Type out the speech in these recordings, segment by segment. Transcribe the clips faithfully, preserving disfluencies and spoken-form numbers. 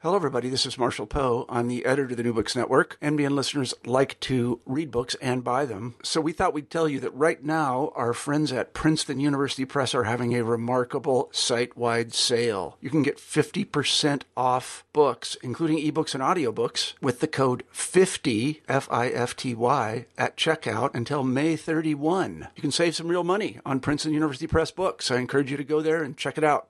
Hello, everybody. This is Marshall Poe. I'm the editor of the New Books Network. N B N listeners like to read books and buy them. So we thought we'd tell you that right now, our friends at Princeton University Press are having a remarkable site-wide sale. You can get fifty percent off books, including ebooks and audiobooks, with the code fifty, F I F T Y, at checkout until May thirty-first. You can save some real money on Princeton University Press books. I encourage you to go there and check it out.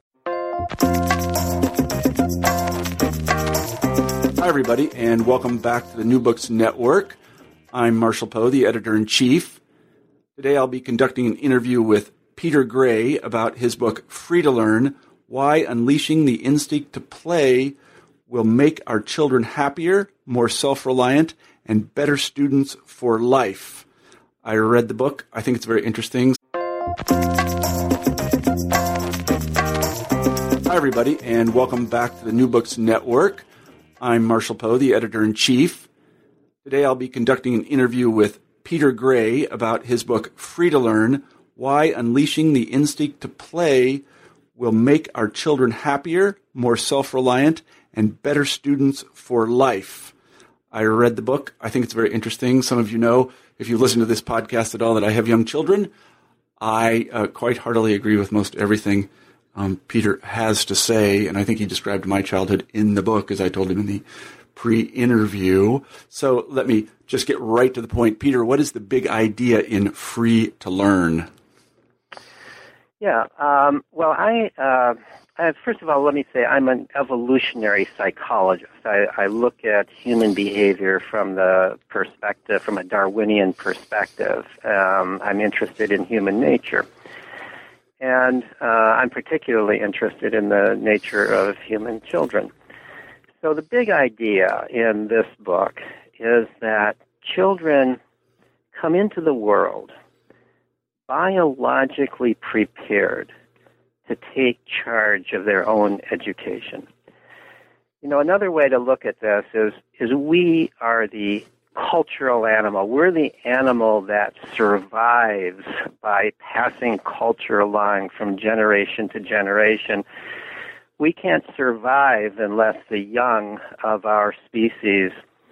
Hi, everybody, and welcome back to the New Books Network. I'm Marshall Poe, the editor-in-chief. Today I'll be conducting an interview with Peter Gray about his book, Free to Learn, Why Unleashing the Instinct to Play Will Make Our Children Happier, More Self-Reliant, and Better Students for Life. I read the book. I think it's very interesting. Hi, everybody, and welcome back to the New Books Network. I'm Marshall Poe, the editor-in-chief. Today I'll be conducting an interview with Peter Gray about his book, Free to Learn, Why Unleashing the Instinct to Play Will Make Our Children Happier, More Self-Reliant, and Better Students for Life. I read the book. I think it's very interesting. Some of you know, if you listen to this podcast at all, that I have young children. I uh, quite heartily agree with most everything Um, Peter has to say, and I think he described my childhood in the book, as I told him in the pre-interview. So let me just get right to the point. Peter, what is the big idea in Free to Learn? Yeah, um, well, I, uh, I, first of all, let me say I'm an evolutionary psychologist. I, I look at human behavior from the perspective, from a Darwinian perspective. Um, I'm interested in human nature. And uh, I'm particularly interested in the nature of human children. So the big idea in this book is that children come into the world biologically prepared to take charge of their own education. You know, another way to look at this is, is we are the cultural animal. We're the animal that survives by passing culture along from generation to generation. We can't survive unless the young of our species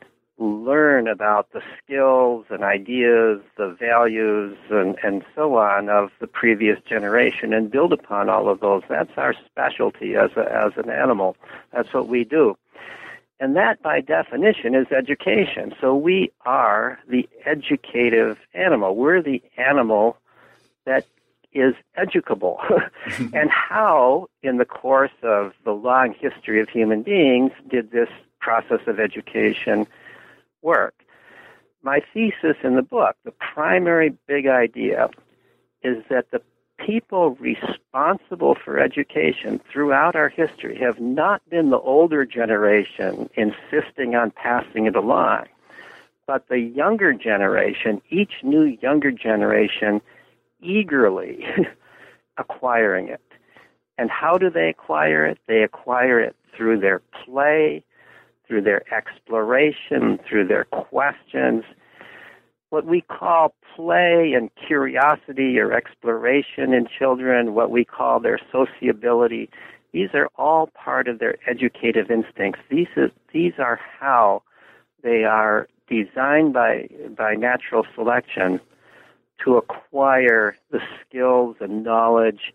learn about the skills and ideas, the values, and, and so on of the previous generation and build upon all of those. That's our specialty as a, as an animal. That's what we do. And that, by definition, is education. So we are the educative animal. We're the animal that is educable. And how, in the course of the long history of human beings, did this process of education work? My thesis in the book, the primary big idea, is that the people responsible for education throughout our history have not been the older generation insisting on passing it along, but the younger generation, each new younger generation eagerly acquiring it. And how do they acquire it? They acquire it through their play, through their exploration, through their questions. What we call play and curiosity or exploration in children, what we call their sociability, these are all part of their educative instincts. These is, these are how they are designed by by natural selection to acquire the skills and knowledge,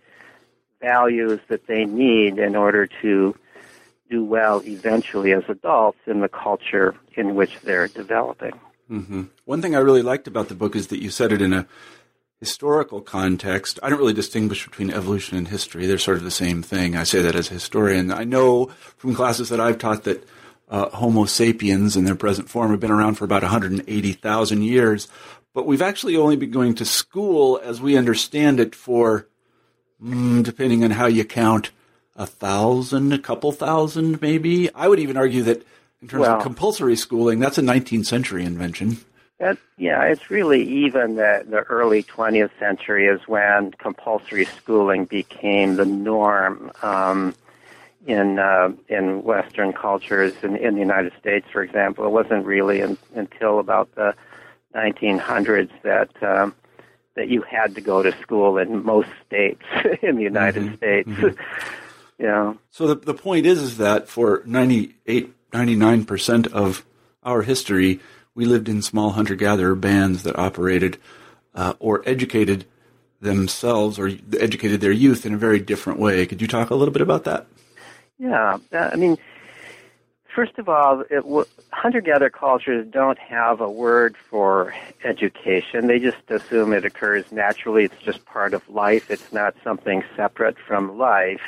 values that they need in order to do well eventually as adults in the culture in which they're developing. Mm-hmm. One thing I really liked about the book is that you said it in a historical context. I don't really distinguish between evolution and history. They're sort of the same thing. I say that as a historian. I know from classes that I've taught that uh, Homo sapiens in their present form have been around for about one hundred eighty thousand years, but we've actually only been going to school as we understand it for, mm, depending on how you count, a thousand, a couple thousand maybe. I would even argue that in terms well, of compulsory schooling, that's a nineteenth century invention. That, yeah, it's really even the, the early twentieth century is when compulsory schooling became the norm um, in uh, in Western cultures. In, in the United States, for example, it wasn't really in, until about the nineteen hundreds that um, that you had to go to school in most states in the United mm-hmm. States. Mm-hmm. Yeah. So the the point is is that for ninety-eight, ninety-nine percent of our history, we lived in small hunter-gatherer bands that operated uh, or educated themselves or educated their youth in a very different way. Could you talk a little bit about that? Yeah. I mean, first of all, it w- hunter-gatherer cultures don't have a word for education. They just assume it occurs naturally. It's just part of life. It's not something separate from life.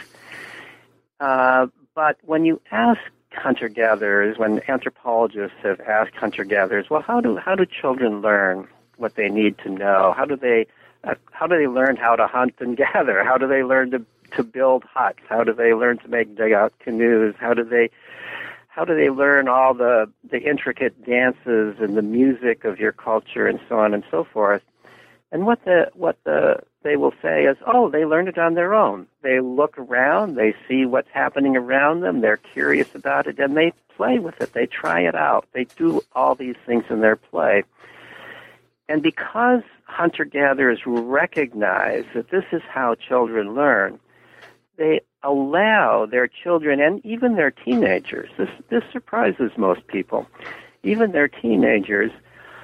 Uh, but when you ask hunter-gatherers, when anthropologists have asked hunter-gatherers, well, how do how do children learn what they need to know? How do they uh, how do they learn how to hunt and gather? How do they learn to to build huts? How do they learn to make dugout canoes? How do they how do they learn all the the intricate dances and the music of your culture and so on and so forth? And what the what the they will say is, oh, they learned it on their own. They look around, they see what's happening around them, they're curious about it, and they play with it. They try it out. They do all these things in their play. And because hunter-gatherers recognize that this is how children learn, they allow their children and even their teenagers, this, this surprises most people, even their teenagers,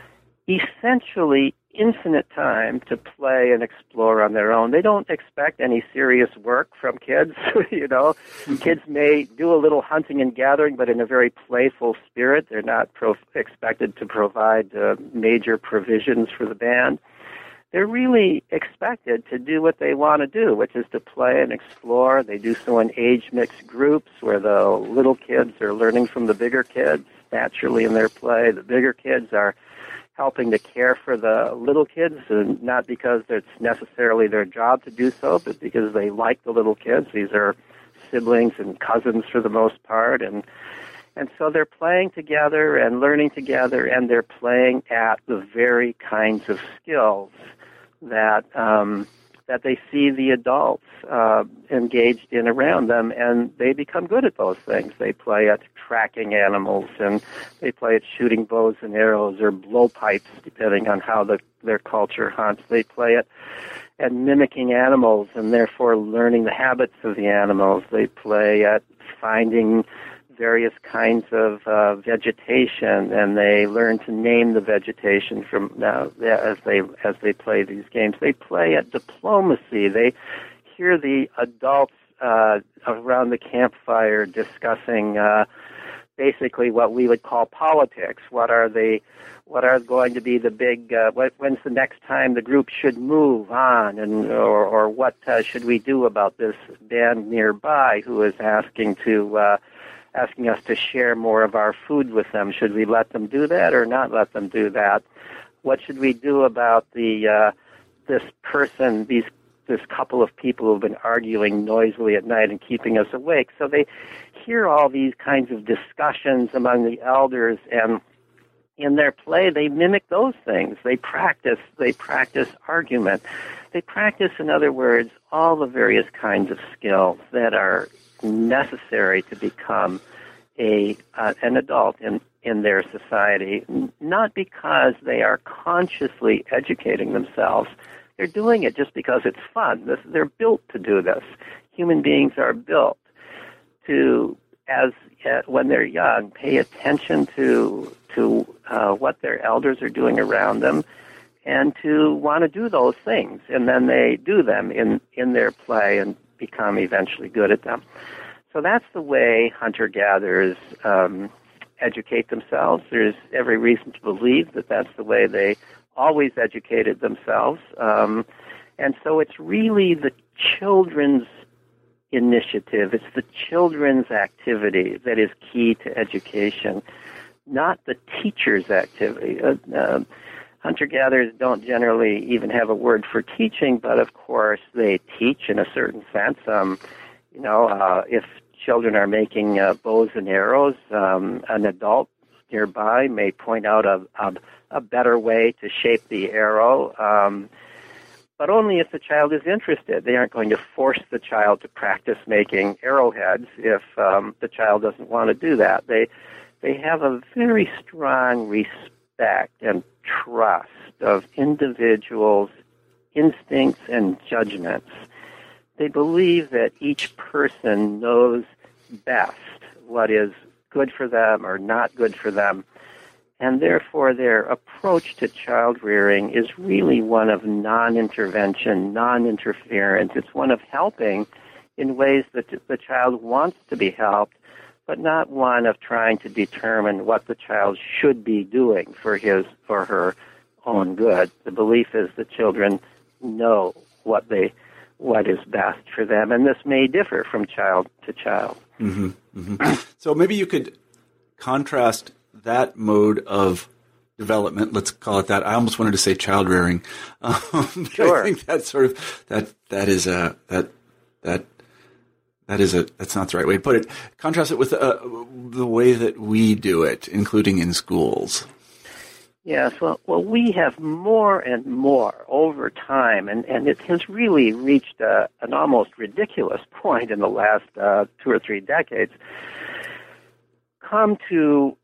essentially infinite time to play and explore on their own. They don't expect any serious work from kids. you know, kids may do a little hunting and gathering, but in a very playful spirit. They're not pro- expected to provide uh, major provisions for the band. They're really expected to do what they want to do, which is to play and explore. They do so in age-mixed groups where the little kids are learning from the bigger kids naturally in their play. The bigger kids are helping to care for the little kids, and not because it's necessarily their job to do so, but because they like the little kids. These are siblings and cousins for the most part, and and so they're playing together and learning together, and they're playing at the very kinds of skills that um, that they see the adults uh, engaged in around them, and they become good at those things. They play at tracking animals, and they play at shooting bows and arrows or blowpipes, depending on how the, their culture hunts. They play at, at mimicking animals and therefore learning the habits of the animals. They play at finding various kinds of uh, vegetation, and they learn to name the vegetation from now as they as they play these games. They play at diplomacy. They hear the adults uh, around the campfire discussing uh, basically what we would call politics. What are the what are going to be the big? Uh, what, when's the next time the group should move on, and or or what uh, should we do about this band nearby who is asking to uh, asking us to share more of our food with them? Should we let them do that or not let them do that? What should we do about the uh, this person, these this couple of people who have been arguing noisily at night and keeping us awake? So they hear all these kinds of discussions among the elders, and in their play they mimic those things. They practice, they practice argument. They practice, in other words, all the various kinds of skills that are necessary to become a uh, an adult in, in their society, not because they are consciously educating themselves. They're doing it just because it's fun. This, they're built to do this. Human beings are built to, as uh, when they're young, pay attention to to uh, what their elders are doing around them, and to want to do those things, and then they do them in, in their play and become eventually good at them. So that's the way hunter-gatherers um, educate themselves. There's every reason to believe that that's the way they always educated themselves. Um, and so it's really the children's initiative, it's the children's activity that is key to education, not the teacher's activity. Uh, uh, Hunter-gatherers don't generally even have a word for teaching, but of course they teach in a certain sense. Um, you know, uh, if children are making uh, bows and arrows, um, an adult nearby may point out a, a, a better way to shape the arrow, um, but only if the child is interested. They aren't going to force the child to practice making arrowheads if um, the child doesn't want to do that. They they have a very strong respect and trust of individuals' instincts and judgments they believe that each person knows best what is good for them or not good for them. And therefore, their approach to child rearing is really one of non-intervention, non-interference. It's one of helping in ways that the child wants to be helped, but not one of trying to determine what the child should be doing for his or her own good. The belief is that children know what they what is best for them, and this may differ from child to child. Mm-hmm, mm-hmm. So maybe you could contrast that mode of development, let's call it that. I almost wanted to say child rearing. Um, sure. I think that sort of that that is a that that that is a that's not the right way to put it. Contrast it with uh, the way that we do it, including in schools. Yes, well, well, we have more and more over time, and, and it has really reached uh, an almost ridiculous point in the last uh, two or three decades, come to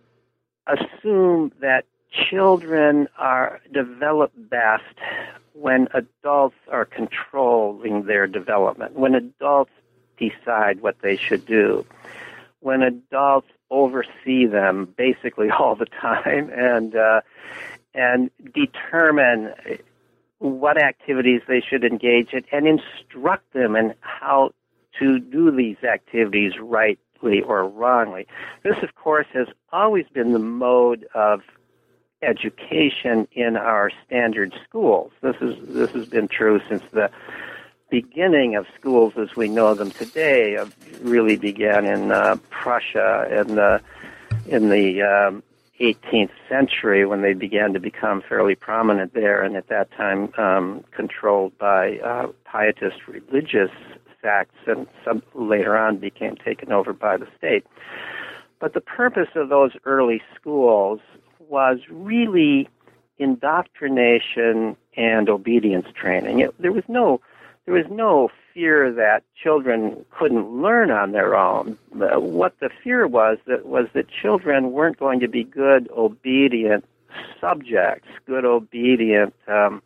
assume that children are develop best when adults are controlling their development, when adults decide what they should do, when adults oversee them basically all the time and uh, and determine what activities they should engage in and instruct them in how to do these activities rightly or wrongly. This, of course, has always been the mode of education in our standard schools. This is this has been true since the beginning of schools as we know them today. Uh, really began in uh, Prussia in the in the um, eighteenth century when they began to become fairly prominent there, and at that time um, controlled by uh, pietist religious sects, and some later on became taken over by the state. But the purpose of those early schools was really indoctrination and obedience training. It, there was no There was no fear that children couldn't learn on their own. Uh, what the fear was that was that children weren't going to be good, obedient subjects, good, obedient. Um,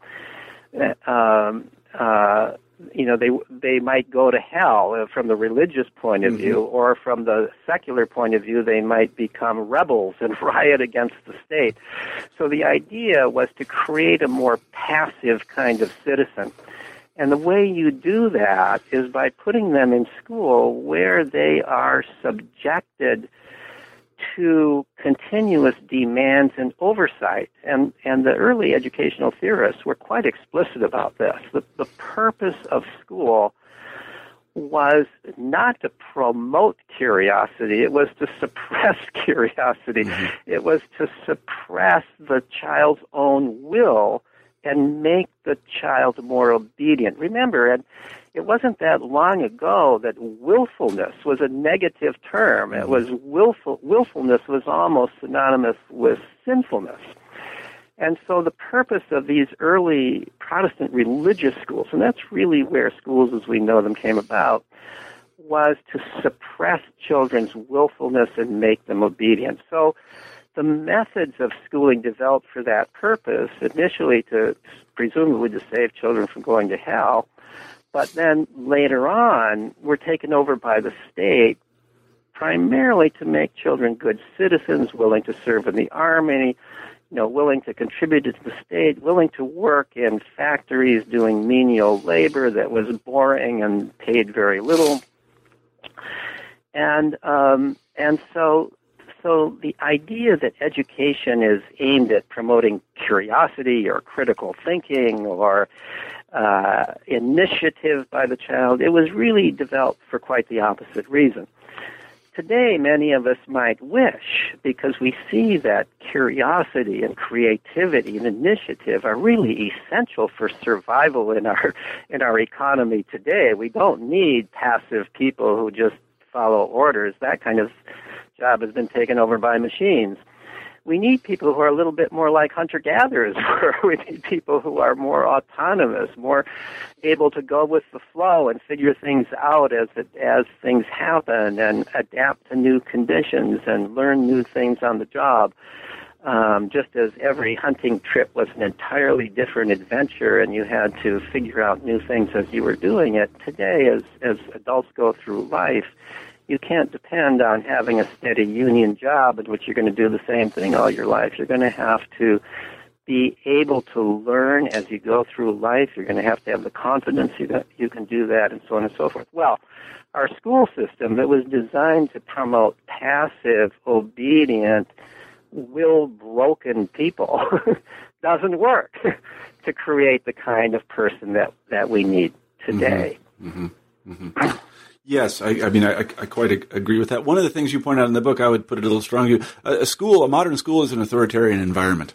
um, uh, you know, they they might go to hell uh, from the religious point of mm-hmm. view, or from the secular point of view, they might become rebels and riot against the state. So the idea was to create a more passive kind of citizen. And the way you do that is by putting them in school where they are subjected to continuous demands and oversight. And, and the early educational theorists were quite explicit about this. The, the purpose of school was not to promote curiosity, it was to suppress curiosity. Mm-hmm. It was to suppress the child's own will and make the child more obedient. Remember, and it wasn't that long ago that willfulness was a negative term. It was willful. Willfulness was almost synonymous with sinfulness. And so the purpose of these early Protestant religious schools, and that's really where schools as we know them came about, was to suppress children's willfulness and make them obedient. So the methods of schooling developed for that purpose, initially to presumably to save children from going to hell, but then later on were taken over by the state primarily to make children good citizens, willing to serve in the army, you know, willing to contribute to the state, willing to work in factories doing menial labor that was boring and paid very little. And um, and so So the idea that education is aimed at promoting curiosity or critical thinking or uh, initiative by the child, it was really developed for quite the opposite reason. Today, many of us might wish, because we see that curiosity and creativity and initiative are really essential for survival in our in our economy today. We don't need passive people who just follow orders. That kind of job has been taken over by machines. We need people who are a little bit more like hunter-gatherers. We need people who are more autonomous, more able to go with the flow and figure things out as it, as things happen and adapt to new conditions and learn new things on the job. Um, just as every hunting trip was an entirely different adventure and you had to figure out new things as you were doing it, today as, as adults go through life, you can't depend on having a steady union job in which you're going to do the same thing all your life. You're going to have to be able to learn as you go through life. You're going to have to have the confidence you, that you can do that, and so on and so forth. Well, our school system that was designed to promote passive, obedient, will-broken people doesn't work to create the kind of person that, that we need today. Mm-hmm. Mm-hmm. Mm-hmm. Yes, I, I mean, I, I quite agree with that. One of the things you point out in the book, I would put it a little stronger. A, a school, a modern school, is an authoritarian environment.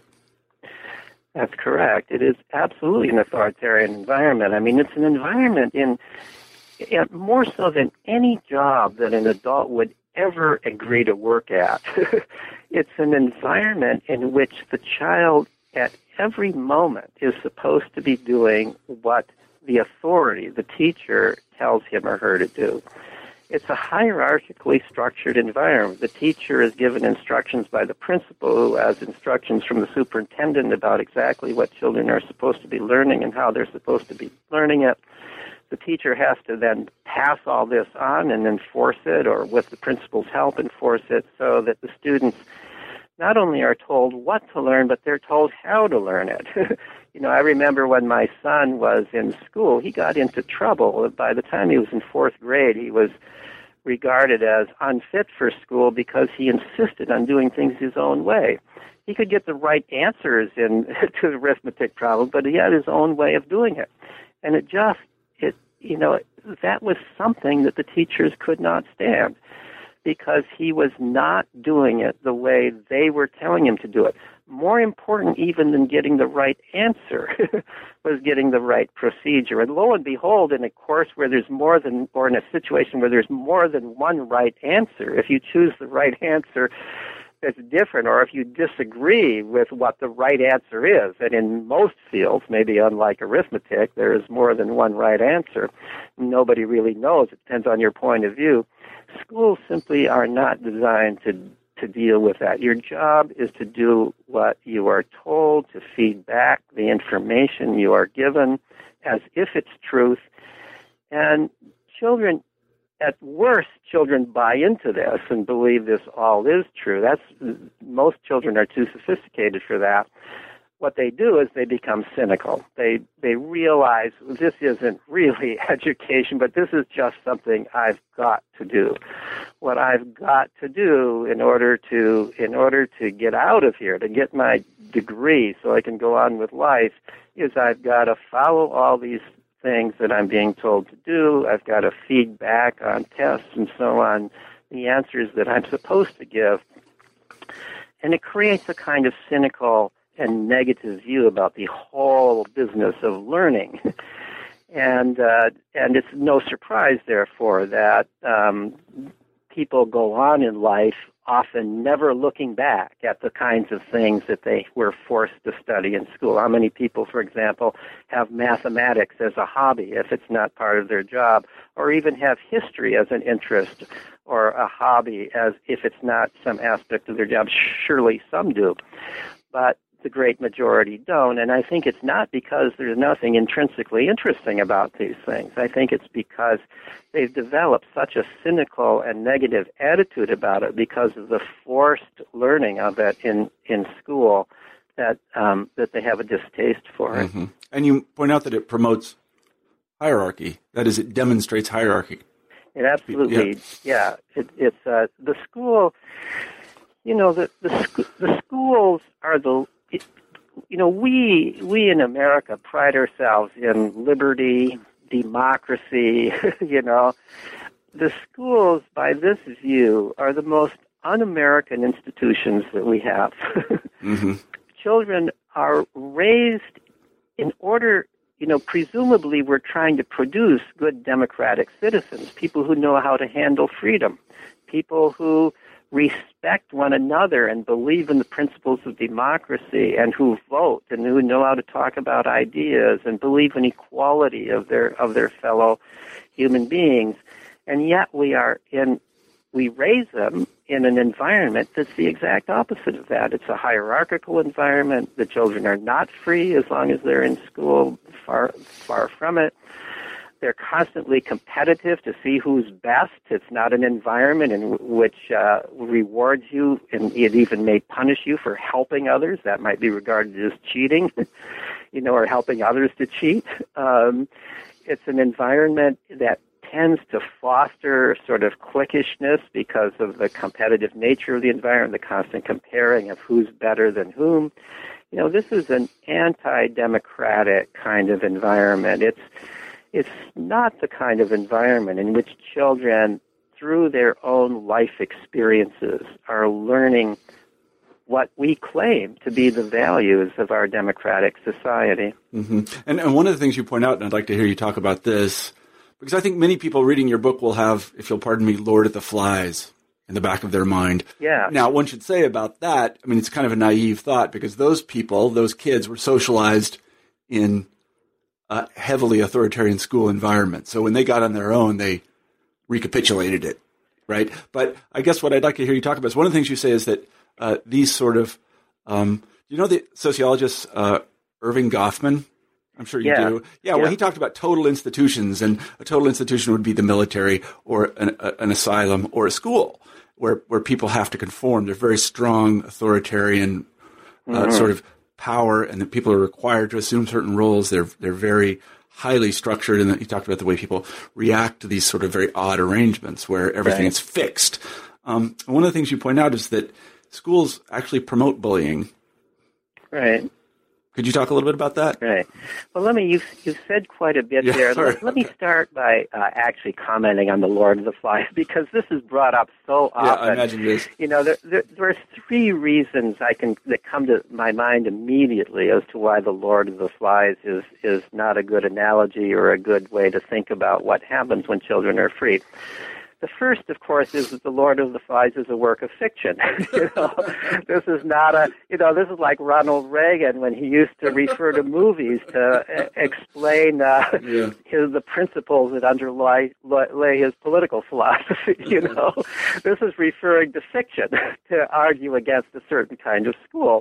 That's correct. It is absolutely an authoritarian environment. I mean, it's an environment in, in more so than any job that an adult would ever agree to work at. It's an environment in which the child at every moment is supposed to be doing what the authority, the teacher, tells him or her to do. It's a hierarchically structured environment. The teacher is given instructions by the principal, who has instructions from the superintendent about exactly what children are supposed to be learning and how they're supposed to be learning it. The teacher has to then pass all this on and enforce it, or with the principal's help enforce it, so that the students not only are told what to learn, but they're told how to learn it. You know, I remember when my son was in school, he got into trouble. By the time he was in fourth grade, he was regarded as unfit for school because he insisted on doing things his own way. He could get the right answers in to the arithmetic problem, but he had his own way of doing it. And it just, it you know, that was something that the teachers could not stand, because he was not doing it the way they were telling him to do it. More important even than getting the right answer was getting the right procedure. And lo and behold, in a course where there's more than, or in a situation where there's more than one right answer, if you choose the right answer that's different, or if you disagree with what the right answer is, and in most fields, maybe unlike arithmetic, there is more than one right answer. Nobody really knows. It depends on your point of view. Schools simply are not designed to to deal with that. Your job is to do what you are told, to feed back the information you are given as if it's truth. And children, at worst, children buy into this and believe this all is true. That's most children are too sophisticated for that. What they do is they become cynical. They they realize this isn't really education, but this is just something I've got to do. What I've got to do in order to in order to get out of here, to get my degree so I can go on with life, is I've got to follow all these things that I'm being told to do. I've got to feed back on tests and so on the answers that I'm supposed to give. And it creates a kind of cynical and negative view about the whole business of learning. And uh, and it's no surprise, therefore, that um, people go on in life often never looking back at the kinds of things that they were forced to study in school. How many people, for example, have mathematics as a hobby if it's not part of their job, or even have history as an interest or a hobby as if it's not some aspect of their job? Surely some do. But the great majority don't, and I think it's not because there's nothing intrinsically interesting about these things. I think it's because they've developed such a cynical and negative attitude about it because of the forced learning of it in, in school that um, that they have a distaste for it. Mm-hmm. And you point out that it promotes hierarchy. That is, it demonstrates hierarchy. It absolutely, yeah. yeah it, it's uh, the school. You know, the the, sc- the schools are the. It, you know, we we in America pride ourselves in liberty, democracy. You know, the schools, by this view, are the most un-American institutions that we have. Mm-hmm. Children are raised in order. You know, presumably we're trying to produce good democratic citizens, people who know how to handle freedom, people who respect one another and believe in the principles of democracy, and who vote and who know how to talk about ideas and believe in equality of their of their fellow human beings. And yet we are in we raise them in an environment that's the exact opposite of that. It's a hierarchical environment. The children are not free as long as they're in school, far, far from it. They're constantly competitive to see who's best. It's not an environment in which uh, rewards you, and it even may punish you for helping others. That might be regarded as cheating, you know, or helping others to cheat. Um, it's an environment that tends to foster sort of cliquishness because of the competitive nature of the environment, the constant comparing of who's better than whom. You know, this is an anti-democratic kind of environment. It's It's not the kind of environment in which children, through their own life experiences, are learning what we claim to be the values of our democratic society. Mm-hmm. And, and one of the things you point out, and I'd like to hear you talk about this, because I think many people reading your book will have, if you'll pardon me, Lord of the Flies in the back of their mind. Yeah. Now, one should say about that, I mean, it's kind of a naive thought, because those people, those kids, were socialized in a heavily authoritarian school environment. So when they got on their own, they recapitulated it, right? But I guess what I'd like to hear you talk about is one of the things you say is that uh, these sort of, um, you know the sociologist uh, Irving Goffman? I'm sure you yeah. do. Yeah, well, yeah. he talked about total institutions, and a total institution would be the military or an, a, an asylum or a school where, where people have to conform. They're very strong, authoritarian uh, mm-hmm. sort of power, and that people are required to assume certain roles. They're they're very highly structured, and he talked about the way people react to these sort of very odd arrangements where everything right. is fixed. Um, one of the things you point out is that schools actually promote bullying. Right. Could you talk a little bit about that? Right. Well, let me, you've, you've said quite a bit yeah, there. Sorry. Let, let me start by uh, actually commenting on the Lord of the Flies, because this is brought up so often. Yeah, I imagine it is. You know, there, there, there are three reasons I can that come to my mind immediately as to why the Lord of the Flies is, is not a good analogy or a good way to think about what happens when children are free. The first, of course, is that The Lord of the Flies is a work of fiction. you know, this is not a, you know, this is like Ronald Reagan when he used to refer to movies to uh, explain uh, yeah. his, the principles that underlie lay his political philosophy. You know, this is referring to fiction to argue against a certain kind of school.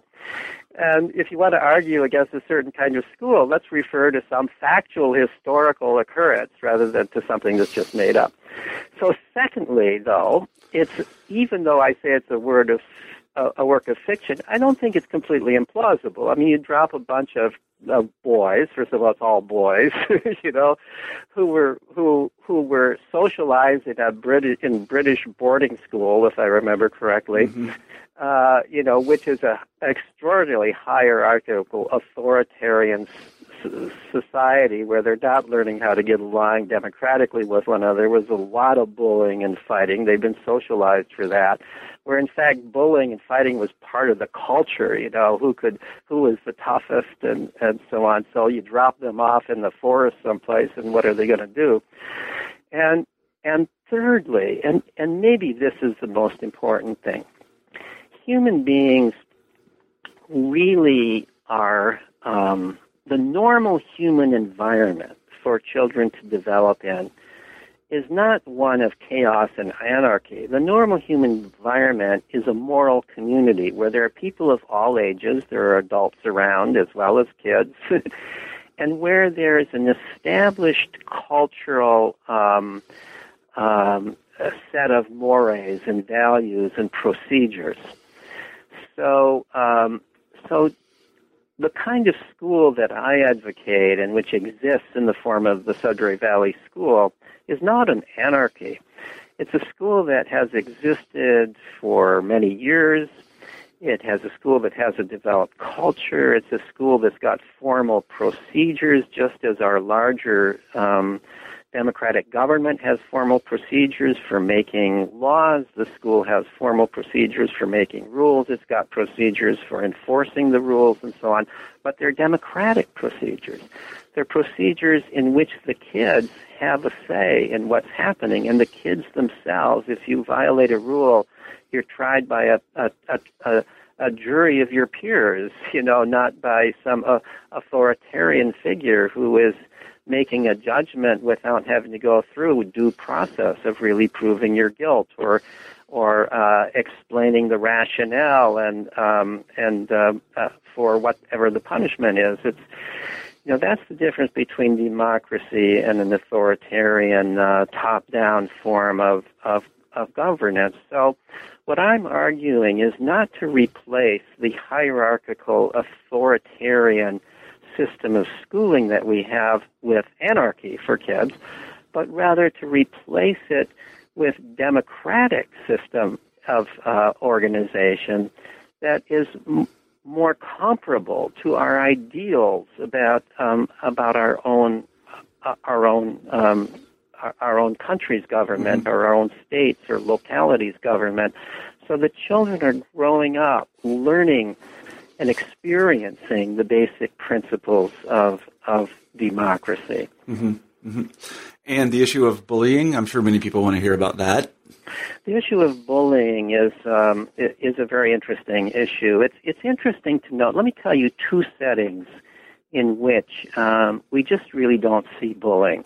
And if you want to argue against a certain kind of school, let's refer to some factual historical occurrence rather than to something that's just made up. So secondly, though, it's even though I say it's a word of a, a work of fiction, I don't think it's completely implausible. I mean, you drop a bunch of, of boys, first of all, it's all boys, you know, who were who who were socialized in a British in British boarding school, if I remember correctly. Mm-hmm. Uh, you know, which is a extraordinarily hierarchical, authoritarian s- society where they're not learning how to get along democratically with one another. There was a lot of bullying and fighting. They've been socialized for that, where in fact bullying and fighting was part of the culture, you know, who could, who was the toughest and, and so on. So you drop them off in the forest someplace, and what are they going to do? And, and thirdly, and, and maybe this is the most important thing, human beings really are um, the normal human environment for children to develop in is not one of chaos and anarchy. The normal human environment is a moral community where there are people of all ages, there are adults around as well as kids, and where there is an established cultural um, um, a set of mores and values and procedures. So, um, so the kind of school that I advocate and which exists in the form of the Sudbury Valley School is not an anarchy. It's a school that has existed for many years. It has a school that has a developed culture. It's a school that's got formal procedures, just as our larger um, democratic government has formal procedures for making laws. The school has formal procedures for making rules. It's got procedures for enforcing the rules and so on. But they're democratic procedures. They're procedures in which the kids have a say in what's happening. And the kids themselves, if you violate a rule, you're tried by a, a, a, a, a jury of your peers, you know, not by some uh, authoritarian figure who is making a judgment without having to go through due process of really proving your guilt or or uh, explaining the rationale and um, and uh, uh, for whatever the punishment is. It's you know that's the difference between democracy and an authoritarian uh, top-down form of, of of governance. So what I'm arguing is not to replace the hierarchical authoritarian system of schooling that we have with anarchy for kids, but rather to replace it with democratic system of uh, organization that is m- more comparable to our ideals about um, about our own uh, our own um, our, our own country's government mm-hmm. or our own states or localities' government, so that children are growing up learning and experiencing the basic principles of of democracy. Mm-hmm. Mm-hmm. And the issue of bullying, I'm sure many people want to hear about that. The issue of bullying is um, is a very interesting issue. It's it's interesting to note. Let me tell you two settings in which um, we just really don't see bullying.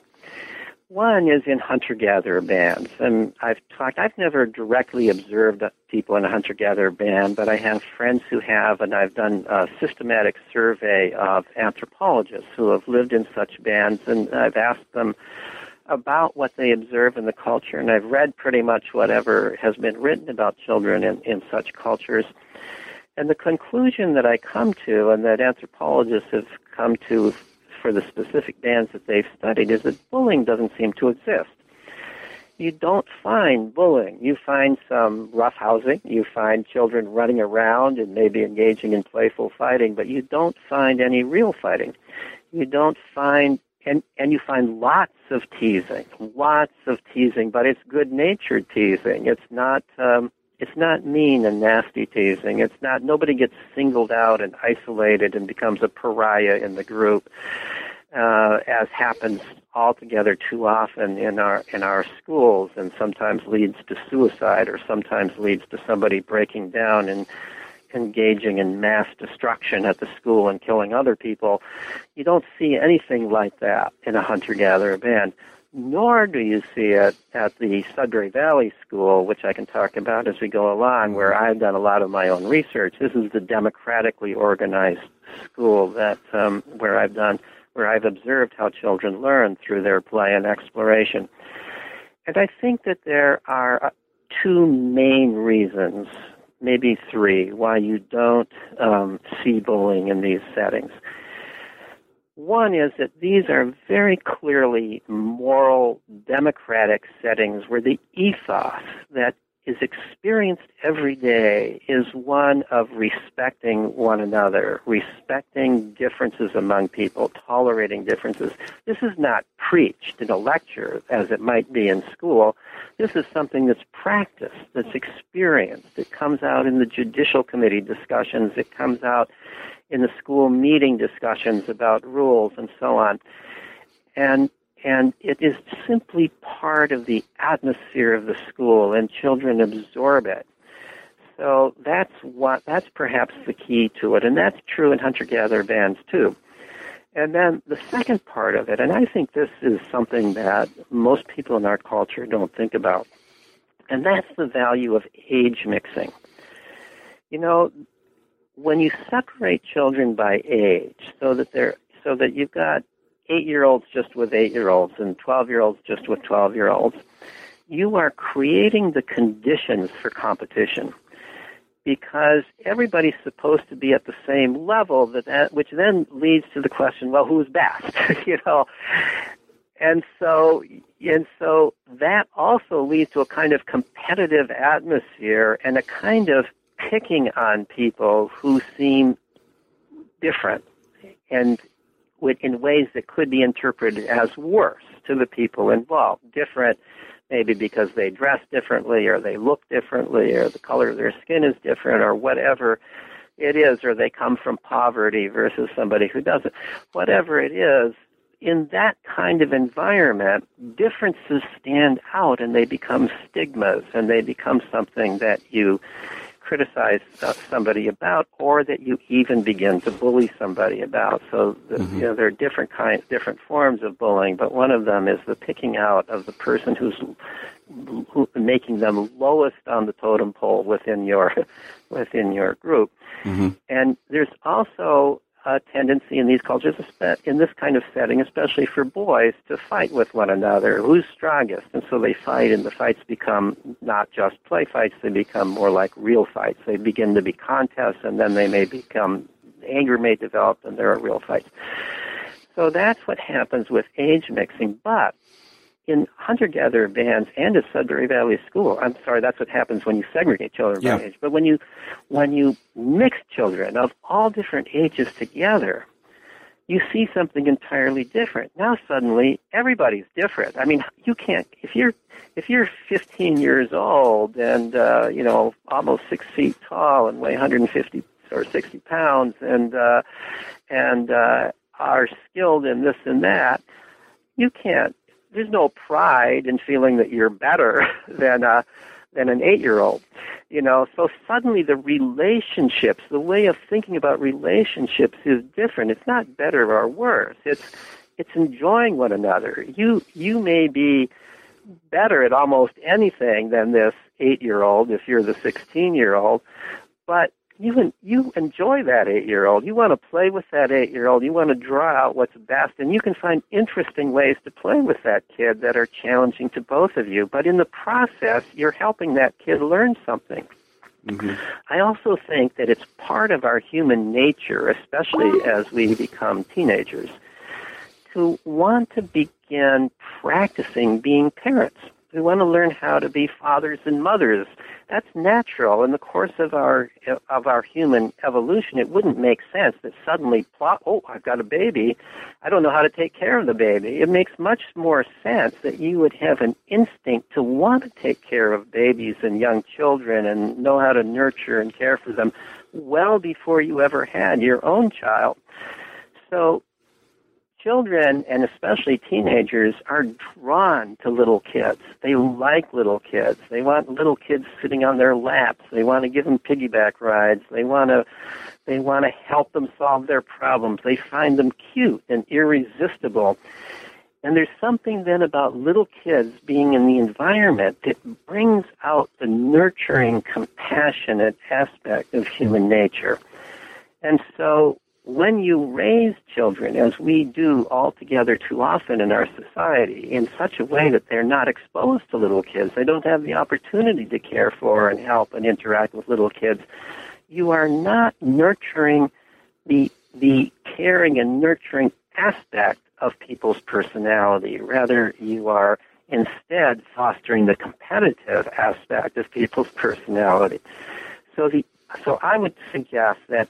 One is in hunter-gatherer bands, and I've talked. I've never directly observed people in a hunter-gatherer band, but I have friends who have, and I've done a systematic survey of anthropologists who have lived in such bands, and I've asked them about what they observe in the culture, and I've read pretty much whatever has been written about children in, in such cultures. And the conclusion that I come to, and that anthropologists have come to for the specific bands that they've studied, is that bullying doesn't seem to exist. You don't find bullying. You find some roughhousing. You find children running around and maybe engaging in playful fighting, but you don't find any real fighting. You don't find And, and you find lots of teasing, lots of teasing, but it's good-natured teasing. It's not, um, it's not mean and nasty teasing. It's not, nobody gets singled out and isolated and becomes a pariah in the group, uh, as happens altogether too often in our, in our schools, and sometimes leads to suicide, or sometimes leads to somebody breaking down and engaging in mass destruction at the school and killing other people. You don't see anything like that in a hunter-gatherer band, nor do you see it at the Sudbury Valley School, which I can talk about as we go along, where I've done a lot of my own research. This is the democratically organized school that um, where I've done, where I've observed how children learn through their play and exploration. And I think that there are two main reasons, maybe three, why you don't um, see bullying in these settings. One is that these are very clearly moral, democratic settings where the ethos that is experienced every day is one of respecting one another, respecting differences among people, tolerating differences. This is not preached in a lecture as it might be in school. This is something that's practiced, that's experienced. It comes out in the judicial committee discussions. It comes out in the school meeting discussions about rules and so on. And And it is simply part of the atmosphere of the school, and children absorb it. So that's what that's perhaps the key to it, and that's true in hunter-gatherer bands too. And then the second part of it, and I think this is something that most people in our culture don't think about, and that's the value of age mixing. You know, when you separate children by age, so that they're so that you've got eight-year-olds just with eight-year-olds and twelve-year-olds just with twelve-year-olds, you are creating the conditions for competition, because everybody's supposed to be at the same level, that, that which then leads to the question, well, who's best? you know, and so and so that also leads to a kind of competitive atmosphere and a kind of picking on people who seem different, and in ways that could be interpreted as worse to the people involved. Different maybe because they dress differently, or they look differently, or the color of their skin is different, or whatever it is, or they come from poverty versus somebody who doesn't. Whatever it is, in that kind of environment, differences stand out, and they become stigmas, and they become something that you criticize uh, somebody about, or that you even begin to bully somebody about. So the, mm-hmm. you know, there are different kinds, different forms of bullying, but one of them is the picking out of the person who's who, making them lowest on the totem pole within your within your group. Mm-hmm. And there's also a tendency in these cultures, in this kind of setting, especially for boys, to fight with one another. Who's strongest? And so they fight, and the fights become not just play fights, they become more like real fights. They begin to be contests, and then they may become, anger may develop, and there are real fights. So that's what happens with age mixing. But in hunter-gatherer bands and at Sudbury Valley School, I'm sorry, that's what happens when you segregate children yeah. by age. But when you when you mix children of all different ages together, you see something entirely different. Now suddenly everybody's different. I mean, you can't if you're if you're fifteen years old and uh, you know almost six feet tall and weigh one hundred fifty or sixty pounds and uh, and uh, are skilled in this and that, you can't. There's no pride in feeling that you're better than a, than an eight-year-old, you know. So suddenly the relationships, the way of thinking about relationships is different. It's not better or worse. It's it's enjoying one another. You you may be better at almost anything than this eight-year-old if you're the sixteen-year-old, but You you enjoy that eight-year-old. You want to play with that eight-year-old. You want to draw out what's best, and you can find interesting ways to play with that kid that are challenging to both of you. But in the process, you're helping that kid learn something. Mm-hmm. I also think that it's part of our human nature, especially as we become teenagers, to want to begin practicing being parents. We want to learn how to be fathers and mothers. That's natural. In the course of our of our human evolution, it wouldn't make sense that suddenly, plop, oh, I've got a baby. I don't know how to take care of the baby. It makes much more sense that you would have an instinct to want to take care of babies and young children and know how to nurture and care for them well before you ever had your own child. So children, and especially teenagers, are drawn to little kids. They like little kids. They want little kids sitting on their laps. They want to give them piggyback rides. They want to they want to help them solve their problems. They find them cute and irresistible. And there's something then about little kids being in the environment that brings out the nurturing, compassionate aspect of human nature. And so when you raise children, as we do altogether too often in our society, in such a way that they're not exposed to little kids, they don't have the opportunity to care for and help and interact with little kids, you are not nurturing the the caring and nurturing aspect of people's personality. Rather, you are instead fostering the competitive aspect of people's personality. So the so I would suggest that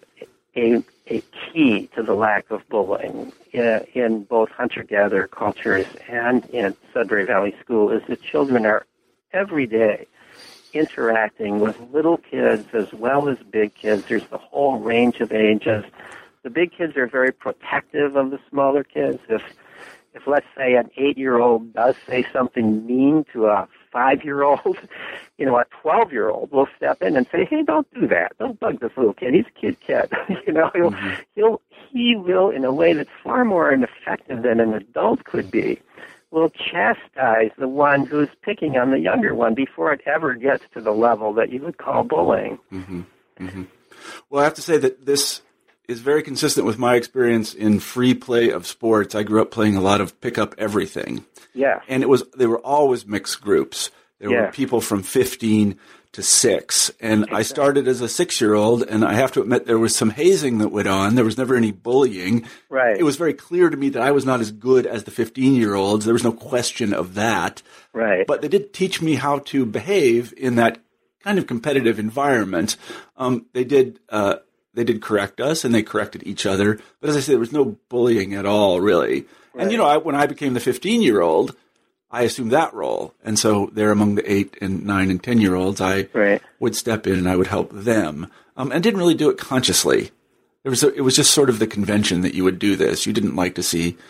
a a key to the lack of bullying in, in both hunter-gatherer cultures and in Sudbury Valley School is that children are every day interacting with little kids as well as big kids. There's the whole range of ages. The big kids are very protective of the smaller kids. If, if let's say, an eight-year-old does say something mean to a five-year-old, you know, a twelve-year-old will step in and say, hey, don't do that. Don't bug this little kid. He's a cute kid. you know, he'll, mm-hmm. he'll, he will, in a way that's far more ineffective than an adult could be, will chastise the one who's picking on the younger one before it ever gets to the level that you would call bullying. Mm-hmm. Mm-hmm. Well, I have to say that this is very consistent with my experience in free play of sports. I grew up playing a lot of pick up everything. Yeah. And it was they were always mixed groups. There yeah. were people from fifteen to six. And exactly. I started as a six-year-old, and I have to admit there was some hazing that went on. There was never any bullying. Right. It was very clear to me that I was not as good as the fifteen-year-olds. There was no question of that. Right. But they did teach me how to behave in that kind of competitive environment. Um, they did uh, they did correct us, and they corrected each other. But as I said, there was no bullying at all, really. Right. And, you know, I, when I became the fifteen-year-old, I assumed that role. And so there among the eight and nine and ten-year-olds, I right. would step in and I would help them. Um, and didn't really do it consciously. There was a, it was just sort of the convention that you would do this. You didn't like to see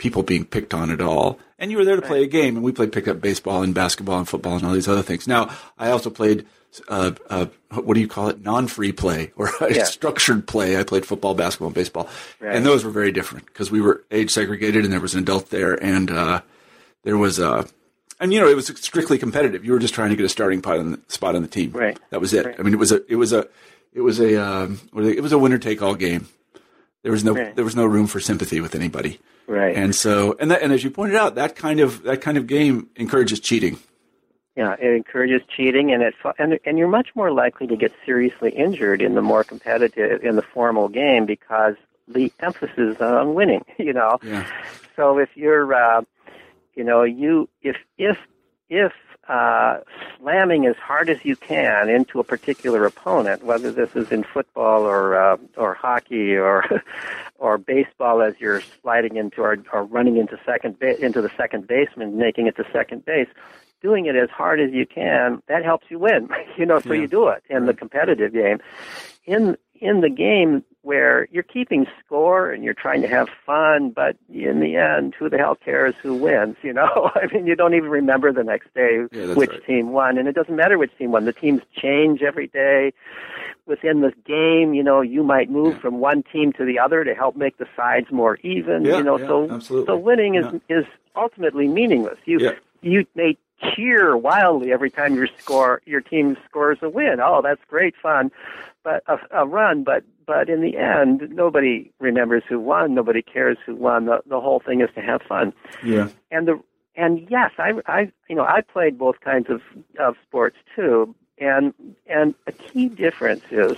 people being picked on at all. And you were there to play a game, and we played pickup baseball and basketball and football and all these other things. Now, I also played, uh, uh, what do you call it, non-free play or yeah. structured play. I played football, basketball, and baseball. Right. And those were very different because we were age segregated and there was an adult there. And uh, there was a, and, you know, it was strictly competitive. You were just trying to get a starting spot on the, spot on the team. Right. That was it. Right. I mean, it was a, it was a, it was a, um, it was a winner-take-all game. There was no, right. there was no room for sympathy with anybody. Right. And so, and that, and as you pointed out, that kind of, that kind of game encourages cheating. Yeah, it encourages cheating, and it, and and you're much more likely to get seriously injured in the more competitive, in the formal game because the emphasis is on winning. You know. Yeah. So if you're, uh, you know, you if if if uh, slamming as hard as you can into a particular opponent, whether this is in football or uh, or hockey or or baseball, as you're sliding into or, or running into second ba- into the second baseman, making it to second base, doing it as hard as you can, that helps you win. You know, so yeah. you do it in the competitive game. In in the game where you're keeping score and you're trying to have fun, but in the end, who the hell cares who wins, you know? I mean, you don't even remember the next day yeah, which right. team won, and it doesn't matter which team won. The teams change every day. Within the game, you know, you might move yeah. from one team to the other to help make the sides more even, yeah, you know, yeah, so absolutely. so winning is yeah. is ultimately meaningless. You yeah. you may cheer wildly every time your score your team scores a win. Oh, that's great fun. But a, a run, but but in the end, nobody remembers who won. Nobody cares who won. The the whole thing is to have fun. Yeah. And the and yes, I I you know I played both kinds of of sports too. And and a key difference is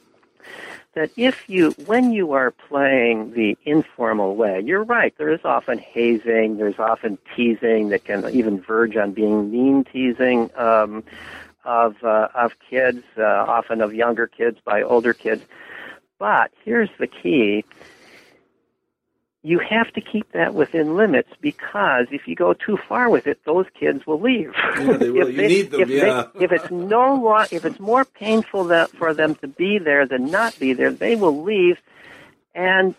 that if you when you are playing the informal way, you're right. There is often hazing. There's often teasing that can even verge on being mean teasing. Um, of uh, of kids, uh, often of younger kids by older kids. But here's the key. You have to keep that within limits because if you go too far with it, those kids will leave. Yeah, they will. if you they, need them, if yeah. They, if it's no lo- if it's more painful that, for them to be there than not be there, they will leave, and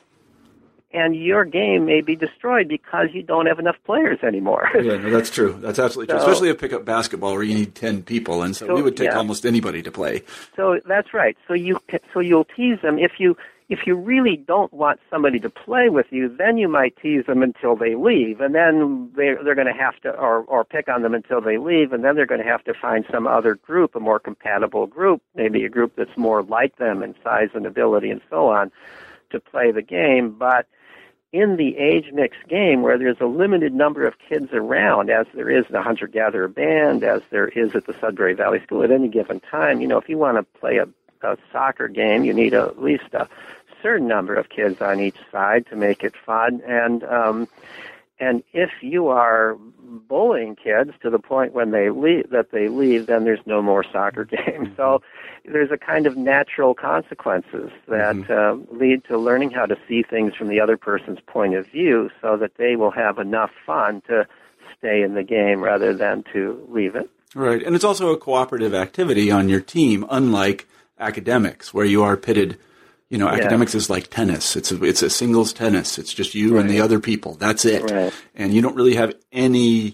and your game may be destroyed because you don't have enough players anymore. Yeah, no, that's true. That's absolutely true. So, especially a pickup basketball where you need ten people, and so, so we would take yeah. almost anybody to play. So that's right. So you so you'll tease them if you if you really don't want somebody to play with you, then you might tease them until they leave, and then they they're going to have to or or pick on them until they leave, and then they're going to have to find some other group, a more compatible group, maybe a group that's more like them in size and ability and so on, to play the game, but in the age mixed game where there's a limited number of kids around, as there is in the hunter-gatherer band, as there is at the Sudbury Valley School at any given time, you know, if you want to play a, a soccer game, you need a, at least a certain number of kids on each side to make it fun. And um, and if you are bullying kids to the point when they leave, that they leave, then there's no more soccer games. Mm-hmm. So there's a kind of natural consequences that mm-hmm. uh, lead to learning how to see things from the other person's point of view so that they will have enough fun to stay in the game rather than to leave it. Right. And it's also a cooperative activity on your team, unlike academics, where you are pitted. You know, yeah. academics is like tennis. It's a, it's a singles tennis. It's just you right. and the other people. That's it. Right. And you don't really have any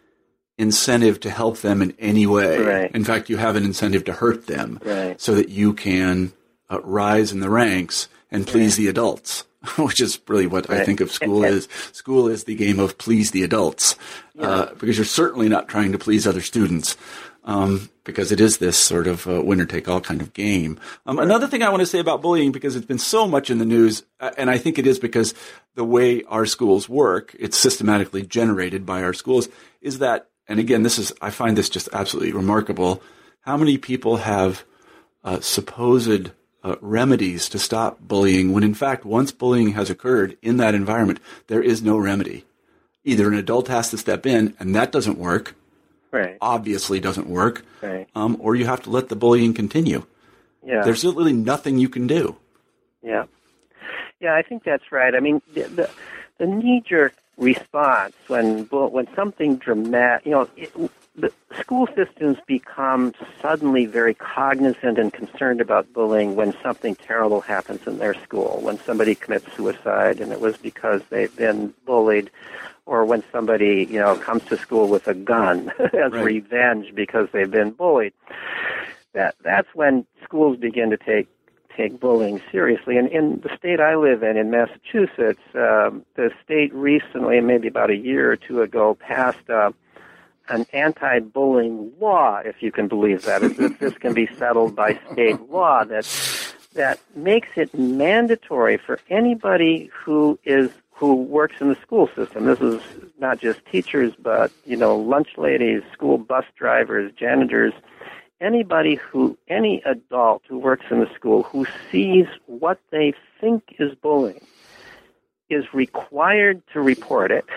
incentive to help them in any way. Right. In fact, you have an incentive to hurt them right. so that you can uh, rise in the ranks and please right. the adults, which is really what right. I think of school is. School is the game of please the adults, yeah. uh, because you're certainly not trying to please other students. Um, because it is this sort of uh, winner-take-all kind of game. Um, another thing I want to say about bullying, because it's been so much in the news, uh, and I think it is because the way our schools work, it's systematically generated by our schools, is that, and again, this is, I find this just absolutely remarkable, how many people have uh, supposed uh, remedies to stop bullying when, in fact, once bullying has occurred in that environment, there is no remedy. Either an adult has to step in, and that doesn't work, Right. obviously doesn't work, right. um, or you have to let the bullying continue. Yeah. There's really nothing you can do. Yeah. Yeah, I think that's right. I mean, the, the, the knee-jerk response when when something dramatic, you know, it, the school systems become suddenly very cognizant and concerned about bullying when something terrible happens in their school, when somebody commits suicide and it was because they've been bullied, or when somebody, you know, comes to school with a gun as right. revenge because they've been bullied. That that's when schools begin to take take bullying seriously. And in the state I live in, in Massachusetts, um, the state recently, maybe about a year or two ago, passed uh, an anti-bullying law, if you can believe that, as if this can be settled by state law, that that makes it mandatory for anybody who is who works in the school system. This is not just teachers, but, you know, lunch ladies, school bus drivers, janitors, anybody who, any adult who works in the school who sees what they think is bullying is required to report it.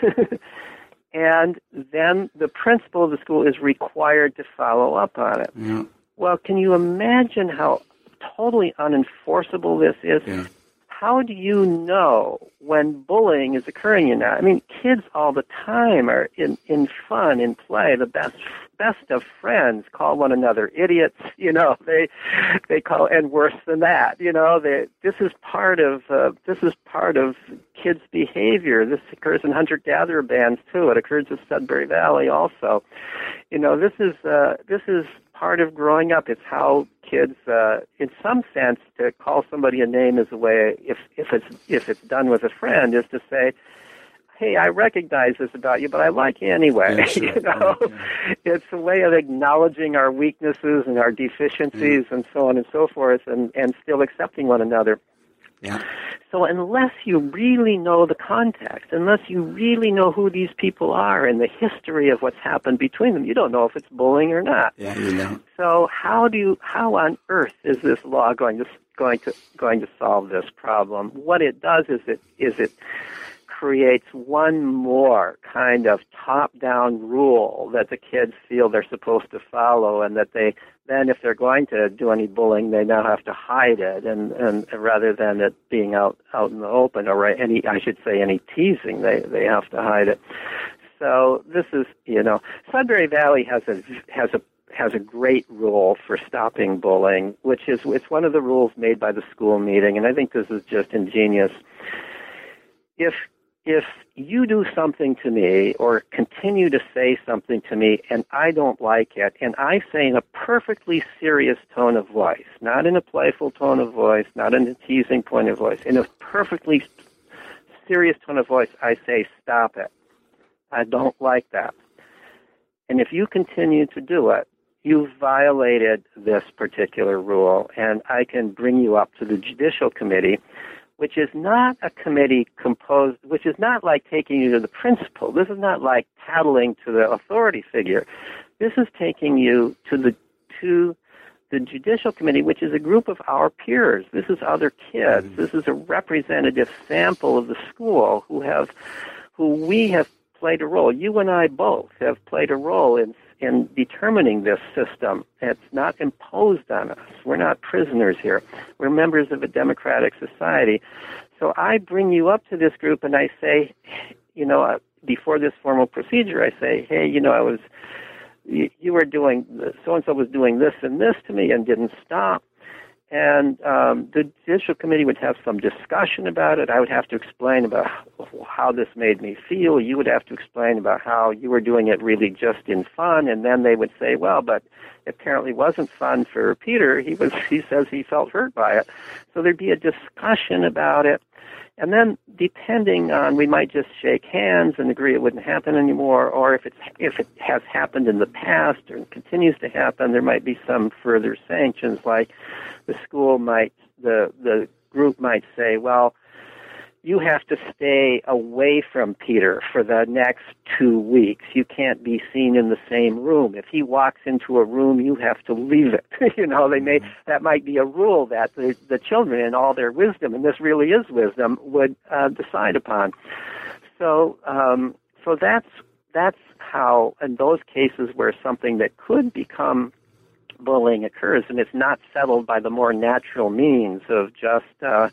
And then the principal of the school is required to follow up on it. Yeah. Well, can you imagine how totally unenforceable this is? Yeah. How do you know when bullying is occurring in that? I mean, kids all the time are in, in fun, in play. The best best of friends call one another idiots. You know, they they call, and worse than that. You know, they, this is part of uh, this is part of kids' behavior. This occurs in hunter-gatherer bands too. It occurs in Sudbury Valley also. You know, this is uh, this is part of growing up. It's how kids, uh, in some sense, to call somebody a name is a way, if if it's if it's done with a friend, is to say, hey, I recognize this about you, but I like you anyway. Yeah, sure. You know, yeah. It's a way of acknowledging our weaknesses and our deficiencies yeah. and so on and so forth, and, and still accepting one another. Yeah. So unless you really know the context, unless you really know who these people are and the history of what's happened between them, you don't know if it's bullying or not. Yeah, you know. So how do you, how on earth is this law going to going to going to solve this problem? What it does is it is it creates one more kind of top-down rule that the kids feel they're supposed to follow, and that they then, if they're going to do any bullying, they now have to hide it, and, and rather than it being out, out in the open, or any, I should say, any teasing, they, they have to hide it. So this is, you know, Sudbury Valley has a has a has a great rule for stopping bullying, which is it's one of the rules made by the school meeting, and I think this is just ingenious. If If you do something to me or continue to say something to me and I don't like it, and I say in a perfectly serious tone of voice, not in a playful tone of voice, not in a teasing point of voice, in a perfectly serious tone of voice, I say, stop it. I don't like that. And if you continue to do it, you've violated this particular rule, and I can bring you up to the Judicial Committee, which is not a committee composed, which is not like taking you to the principal. This is not like tattling to the authority figure. This is taking you to the to the Judicial Committee, which is a group of our peers. This is other kids. This is a representative sample of the school who have, who we have played a role. You and I both have played a role in in determining this system. It's not imposed on us. We're not prisoners here. We're members of a democratic society. So I bring you up to this group and I say, you know, uh, before this formal procedure, I say, hey, you know, I was, you, you were doing, so-and-so was doing this and this to me and didn't stop. And um, the Judicial Committee would have some discussion about it. I would have to explain about how this made me feel. You would have to explain about how you were doing it really just in fun. And then they would say, well, but it apparently wasn't fun for Peter. He was. He says he felt hurt by it. So there'd be a discussion about it. And then, depending on, we might just shake hands and agree it wouldn't happen anymore, or if it's if it has happened in the past or continues to happen, there might be some further sanctions. Like the school might, the the group might say, well, you have to stay away from Peter for the next two weeks. You can't be seen in the same room. If he walks into a room, you have to leave it. you know, they may that might be a rule that the, the children, in all their wisdom, and this really is wisdom, would uh, decide upon. So, um, so that's that's how, in those cases where something that could become bullying occurs, and it's not settled by the more natural means of just uh,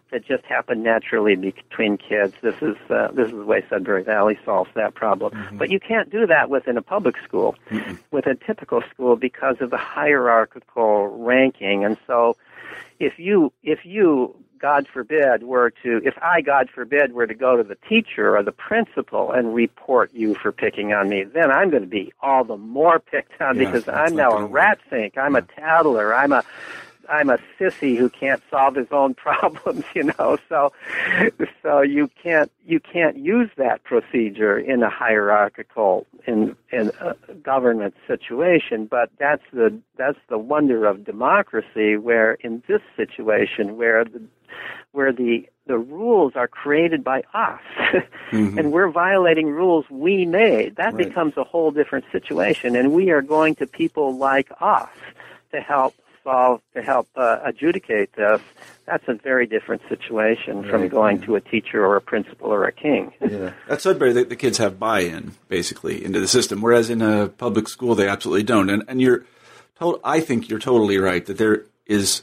that just happen naturally between kids. This is uh, this is the way Sudbury Valley solves that problem. Mm-hmm. But you can't do that within a public school, mm-hmm. with a typical school, because of the hierarchical ranking. And so, if you if you God forbid, were to, if I, God forbid, were to go to the teacher or the principal and report you for picking on me, then I'm going to be all the more picked on, yeah, because I'm now a rat sink. I'm yeah. a tattler. I'm a, I'm a sissy who can't solve his own problems, you know. So, so you can't, you can't use that procedure in a hierarchical, in, in a government situation. But that's the, that's the wonder of democracy, where in this situation, where the, where the the rules are created by us, mm-hmm. and we're violating rules we made, that right. becomes a whole different situation, and we are going to people like us to help solve, to help uh, adjudicate this. That's a very different situation right. from going yeah. to a teacher or a principal or a king. Yeah. At Sudbury, the, the kids have buy-in, basically, into the system, whereas in a public school, they absolutely don't. And, and you're, to- I think you're totally right that there is...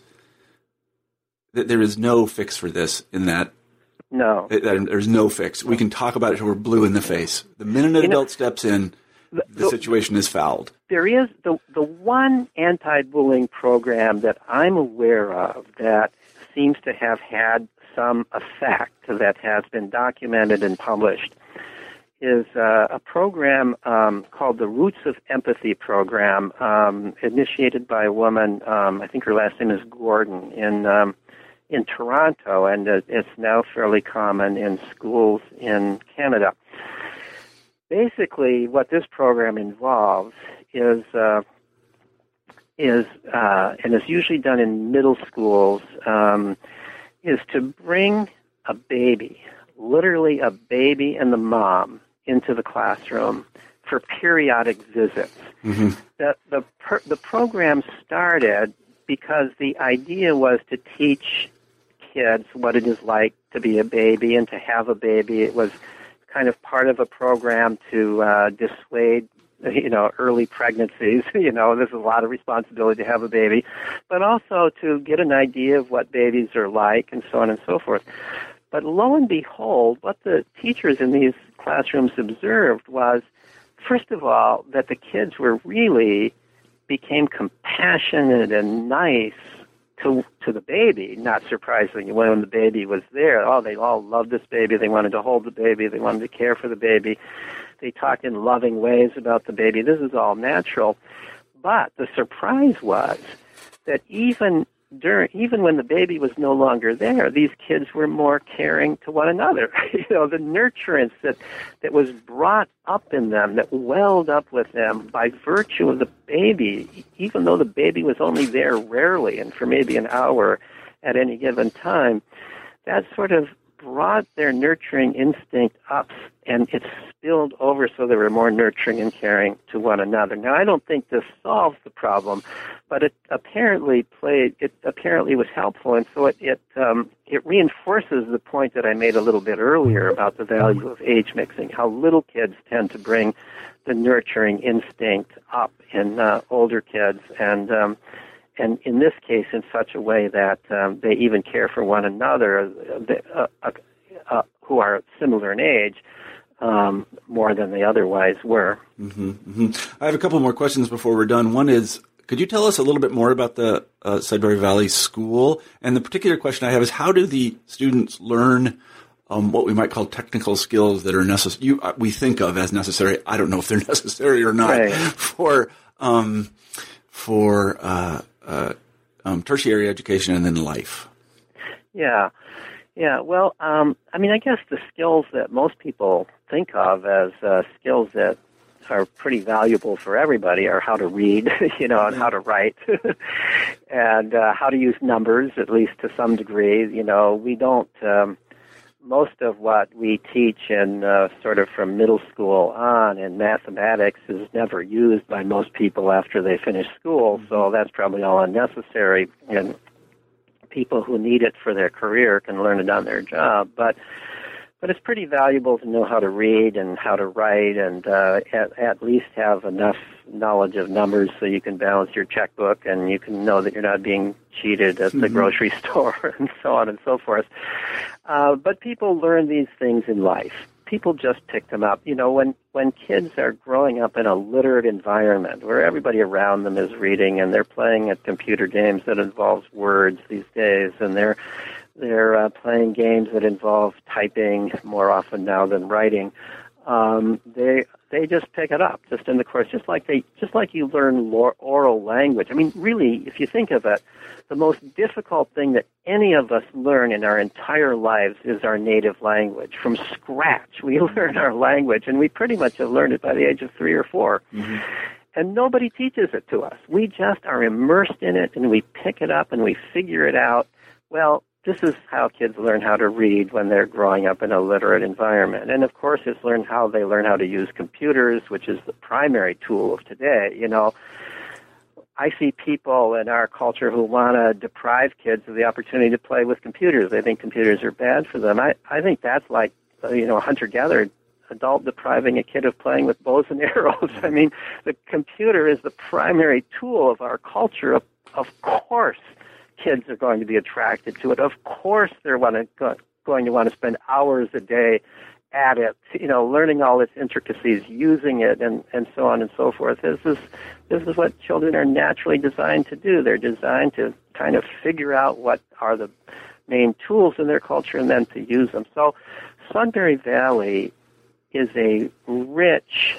There is no fix for this in that. No. There's no fix. We can talk about it until we're blue in the face. The minute an you adult know, steps in, the, the situation is fouled. There is the the one anti-bullying program that I'm aware of that seems to have had some effect, that has been documented and published, is uh, a program um, called the Roots of Empathy program, um, initiated by a woman, um, I think her last name is Gordon, in... Um, in Toronto, and it's now fairly common in schools in Canada. Basically, what this program involves is, uh, is uh, and is usually done in middle schools, um, is to bring a baby, literally a baby and the mom, into the classroom for periodic visits. Mm-hmm. The, the, per, the program started because the idea was to teach kids what it is like to be a baby and to have a baby. It was kind of part of a program to uh, dissuade, you know, early pregnancies. You know, there's a lot of responsibility to have a baby, but also to get an idea of what babies are like and so on and so forth. But lo and behold, what the teachers in these classrooms observed was, first of all, that the kids were really became compassionate and nice to to the baby, not surprisingly. When the baby was there, oh, they all loved this baby. They wanted to hold the baby. They wanted to care for the baby. They talked in loving ways about the baby. This is all natural. But the surprise was that even during, even when the baby was no longer there, these kids were more caring to one another. You know, the nurturance that, that was brought up in them, that welled up with them by virtue of the baby, even though the baby was only there rarely and for maybe an hour at any given time, that sort of brought their nurturing instinct up, and it spilled over so they were more nurturing and caring to one another. Now, I don't think this solves the problem, but it apparently played, it apparently was helpful, and so it it, um, it reinforces the point that I made a little bit earlier about the value of age mixing, how little kids tend to bring the nurturing instinct up in uh, older kids, and um, and in this case, in such a way that um, they even care for one another, uh, uh, uh, who are similar in age, um, more than they otherwise were. Mm-hmm, mm-hmm. I have a couple more questions before we're done. One is, could you tell us a little bit more about the uh, Sudbury Valley School? And the particular question I have is, how do the students learn um, what we might call technical skills that are necessary? You, uh, we think of as necessary. I don't know if they're necessary or not right. for um, for uh, uh, um, tertiary education and then life. Yeah. Yeah, well, um, I mean, I guess the skills that most people think of as uh, skills that are pretty valuable for everybody are how to read, you know, and how to write, and uh, how to use numbers, at least to some degree. You know, we don't, um, most of what we teach in uh, sort of from middle school on in mathematics is never used by most people after they finish school, so that's probably all unnecessary, and people who need it for their career can learn it on their job. But but it's pretty valuable to know how to read and how to write, and uh, at, at least have enough knowledge of numbers so you can balance your checkbook and you can know that you're not being cheated at the mm-hmm. grocery store and so on and so forth. Uh, but people learn these things in life. People just pick them up. You know, when, when kids are growing up in a literate environment where everybody around them is reading and they're playing at computer games that involves words these days, and they're they're uh, playing games that involve typing more often now than writing, um, they they just pick it up just in the course, just like they just like you learn lore, oral language. I mean, really, if you think of it, the most difficult thing that any of us learn in our entire lives is our native language. From scratch, we learn our language, and we pretty much have learned it by the age of three or four. Mm-hmm. And nobody teaches it to us. We just are immersed in it, and we pick it up, and we figure it out. Well, this is how kids learn how to read when they're growing up in a literate environment. And, of course, it's learn how they learn how to use computers, which is the primary tool of today. You know, I see people in our culture who want to deprive kids of the opportunity to play with computers. They think computers are bad for them. I, I think that's like, you know, a hunter-gatherer adult depriving a kid of playing with bows and arrows. I mean, the computer is the primary tool of our culture. Of, of course, kids are going to be attracted to it. Of course, they're want to, go, going to want to spend hours a day at it, you know, learning all its intricacies, using it, and, and so on and so forth. This is this is what children are naturally designed to do. They're designed to kind of figure out what are the main tools in their culture and then to use them. So Sunbury Valley is a rich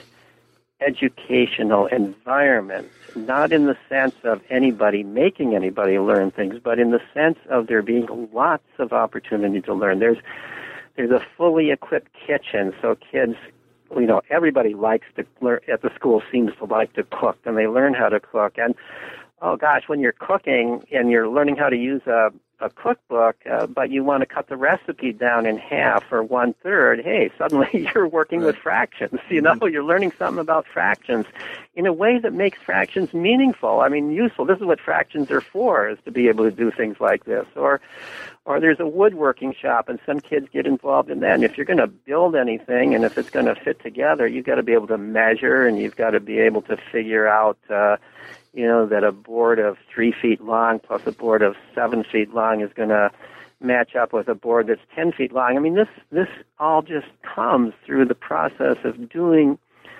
educational environment, not in the sense of anybody making anybody learn things, but in the sense of there being lots of opportunity to learn. There's There's a fully equipped kitchen, so kids, you know, everybody likes to learn at the school, seems to like to cook, and they learn how to cook. And, oh gosh, when you're cooking and you're learning how to use a, a cookbook, uh, but you want to cut the recipe down in half or one-third, hey, suddenly you're working right. with fractions. You know, mm-hmm. you're learning something about fractions in a way that makes fractions meaningful. I mean, useful. This is what fractions are for, is to be able to do things like this. Or Or there's a woodworking shop, and some kids get involved in that. And if you're going to build anything, and if it's going to fit together, you've got to be able to measure, and you've got to be able to figure out, uh, you know, that a board of three feet long plus a board of seven feet long is going to match up with a board that's ten feet long. I mean, this this all just comes through the process of doing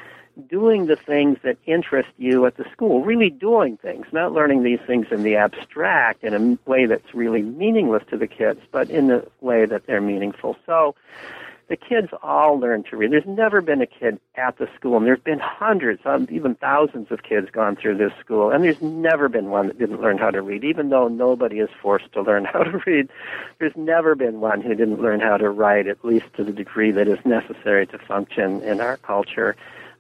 doing the things that interest you at the school, really doing things, not learning these things in the abstract in a way that's really meaningless to the kids, but in the way that they're meaningful. So the kids all learn to read. There's never been a kid at the school, and there's been hundreds, even thousands of kids gone through this school, and there's never been one that didn't learn how to read, even though nobody is forced to learn how to read. There's never been one who didn't learn how to write, at least to the degree that is necessary to function in our culture.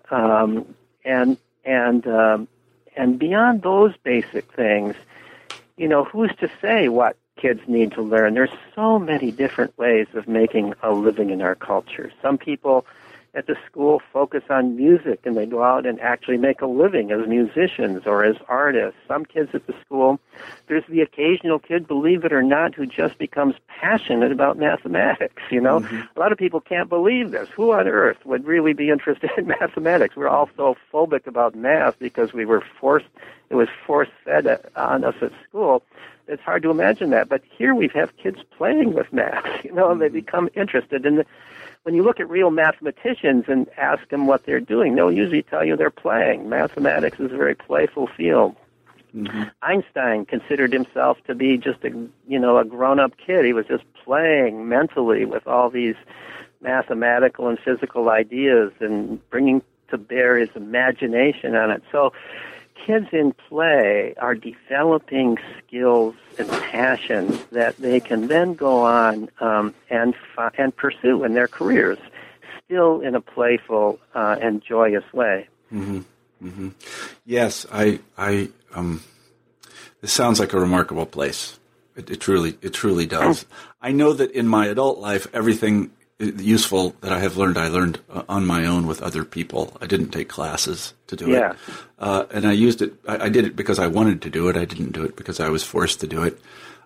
Um, and and um, and beyond those basic things, you know, who's to say what kids need to learn? There's so many different ways of making a living in our culture. Some people at the school focus on music, and they go out and actually make a living as musicians or as artists. Some kids at the school, there's the occasional kid, believe it or not, who just becomes passionate about mathematics, you know. Mm-hmm. A lot of people can't believe this. Who on earth would really be interested in mathematics? We're all so phobic about math because we were forced, it was force-fed on us at school. It's hard to imagine that. But here we have kids playing with math, you know, and they become interested in the. When you look at real mathematicians and ask them what they're doing, they'll usually tell you they're playing. Mathematics is a very playful field. Mm-hmm. Einstein considered himself to be just a, you know, a grown-up kid. He was just playing mentally with all these mathematical and physical ideas and bringing to bear his imagination on it. So kids in play are developing skills and passions that they can then go on um, and fi- and pursue in their careers, still in a playful uh, and joyous way. Mm-hmm. Mm-hmm. Yes, I, I, um, this sounds like a remarkable place. It, it truly, it truly does. I know that in my adult life, everything useful that I have learned, I learned uh, on my own with other people. I didn't take classes to do yeah. it. Uh, and I used it, I, I did it because I wanted to do it. I didn't do it because I was forced to do it.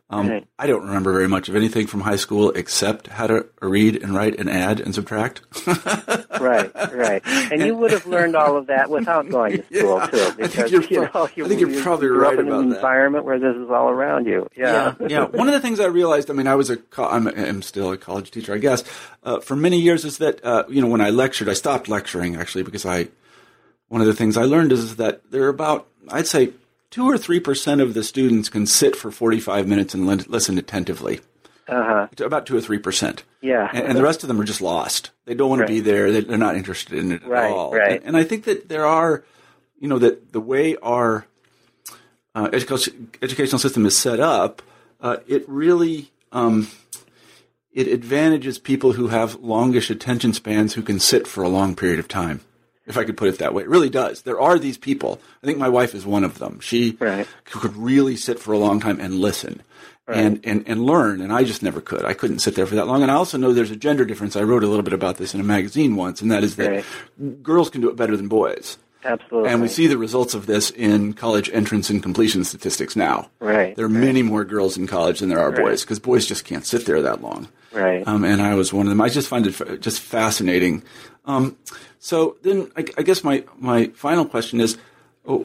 Um, right. I don't remember very much of anything from high school except how to read and write and add and subtract. Right, right. And you would have learned all of that without going to school, yeah, too. Because, I think you're, you know, you, I think you're you probably grew right up in about an that. environment where this is all around you. Yeah. yeah, yeah. One of the things I realized, I mean, I was a, co- I'm, I'm still a college teacher, I guess, uh, for many years is that, uh, you know, when I lectured, I stopped lecturing, actually, because I, one of the things I learned is that there are about, I'd say, two or three percent of the students can sit for forty-five minutes and li- listen attentively. Uh-huh. About two or three percent. Yeah. And, and the rest of them are just lost. They don't want Right. to be there. They, they're not interested in it at Right, all. right. And, and I think that there are, you know, that the way our uh, education, educational system is set up, uh, it really um, it advantages people who have longish attention spans who can sit for a long period of time. If I could put it that way. It really does. There are these people. I think my wife is one of them. She right. could really sit for a long time and listen right. and, and, and learn, and I just never could. I couldn't sit there for that long. And I also know there's a gender difference. I wrote a little bit about this in a magazine once, and that is that right. girls can do it better than boys. Absolutely. And we see the results of this in college entrance and completion statistics now. Right. There are right. many more girls in college than there are right. boys, because boys just can't sit there that long. Right. Um, and I was one of them. I just find it f- just fascinating. Um, so then I, I guess my, my final question is, oh,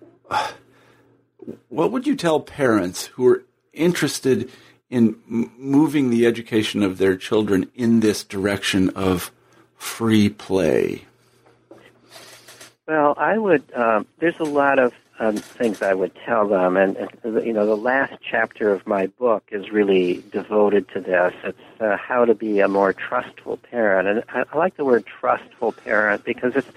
what would you tell parents who are interested in m- moving the education of their children in this direction of free play? Well, I would, um, there's a lot of um, things I would tell them, and, and, you know, the last chapter of my book is really devoted to this. It's uh, how to be a more trustful parent, and I, I like the word trustful parent because it's,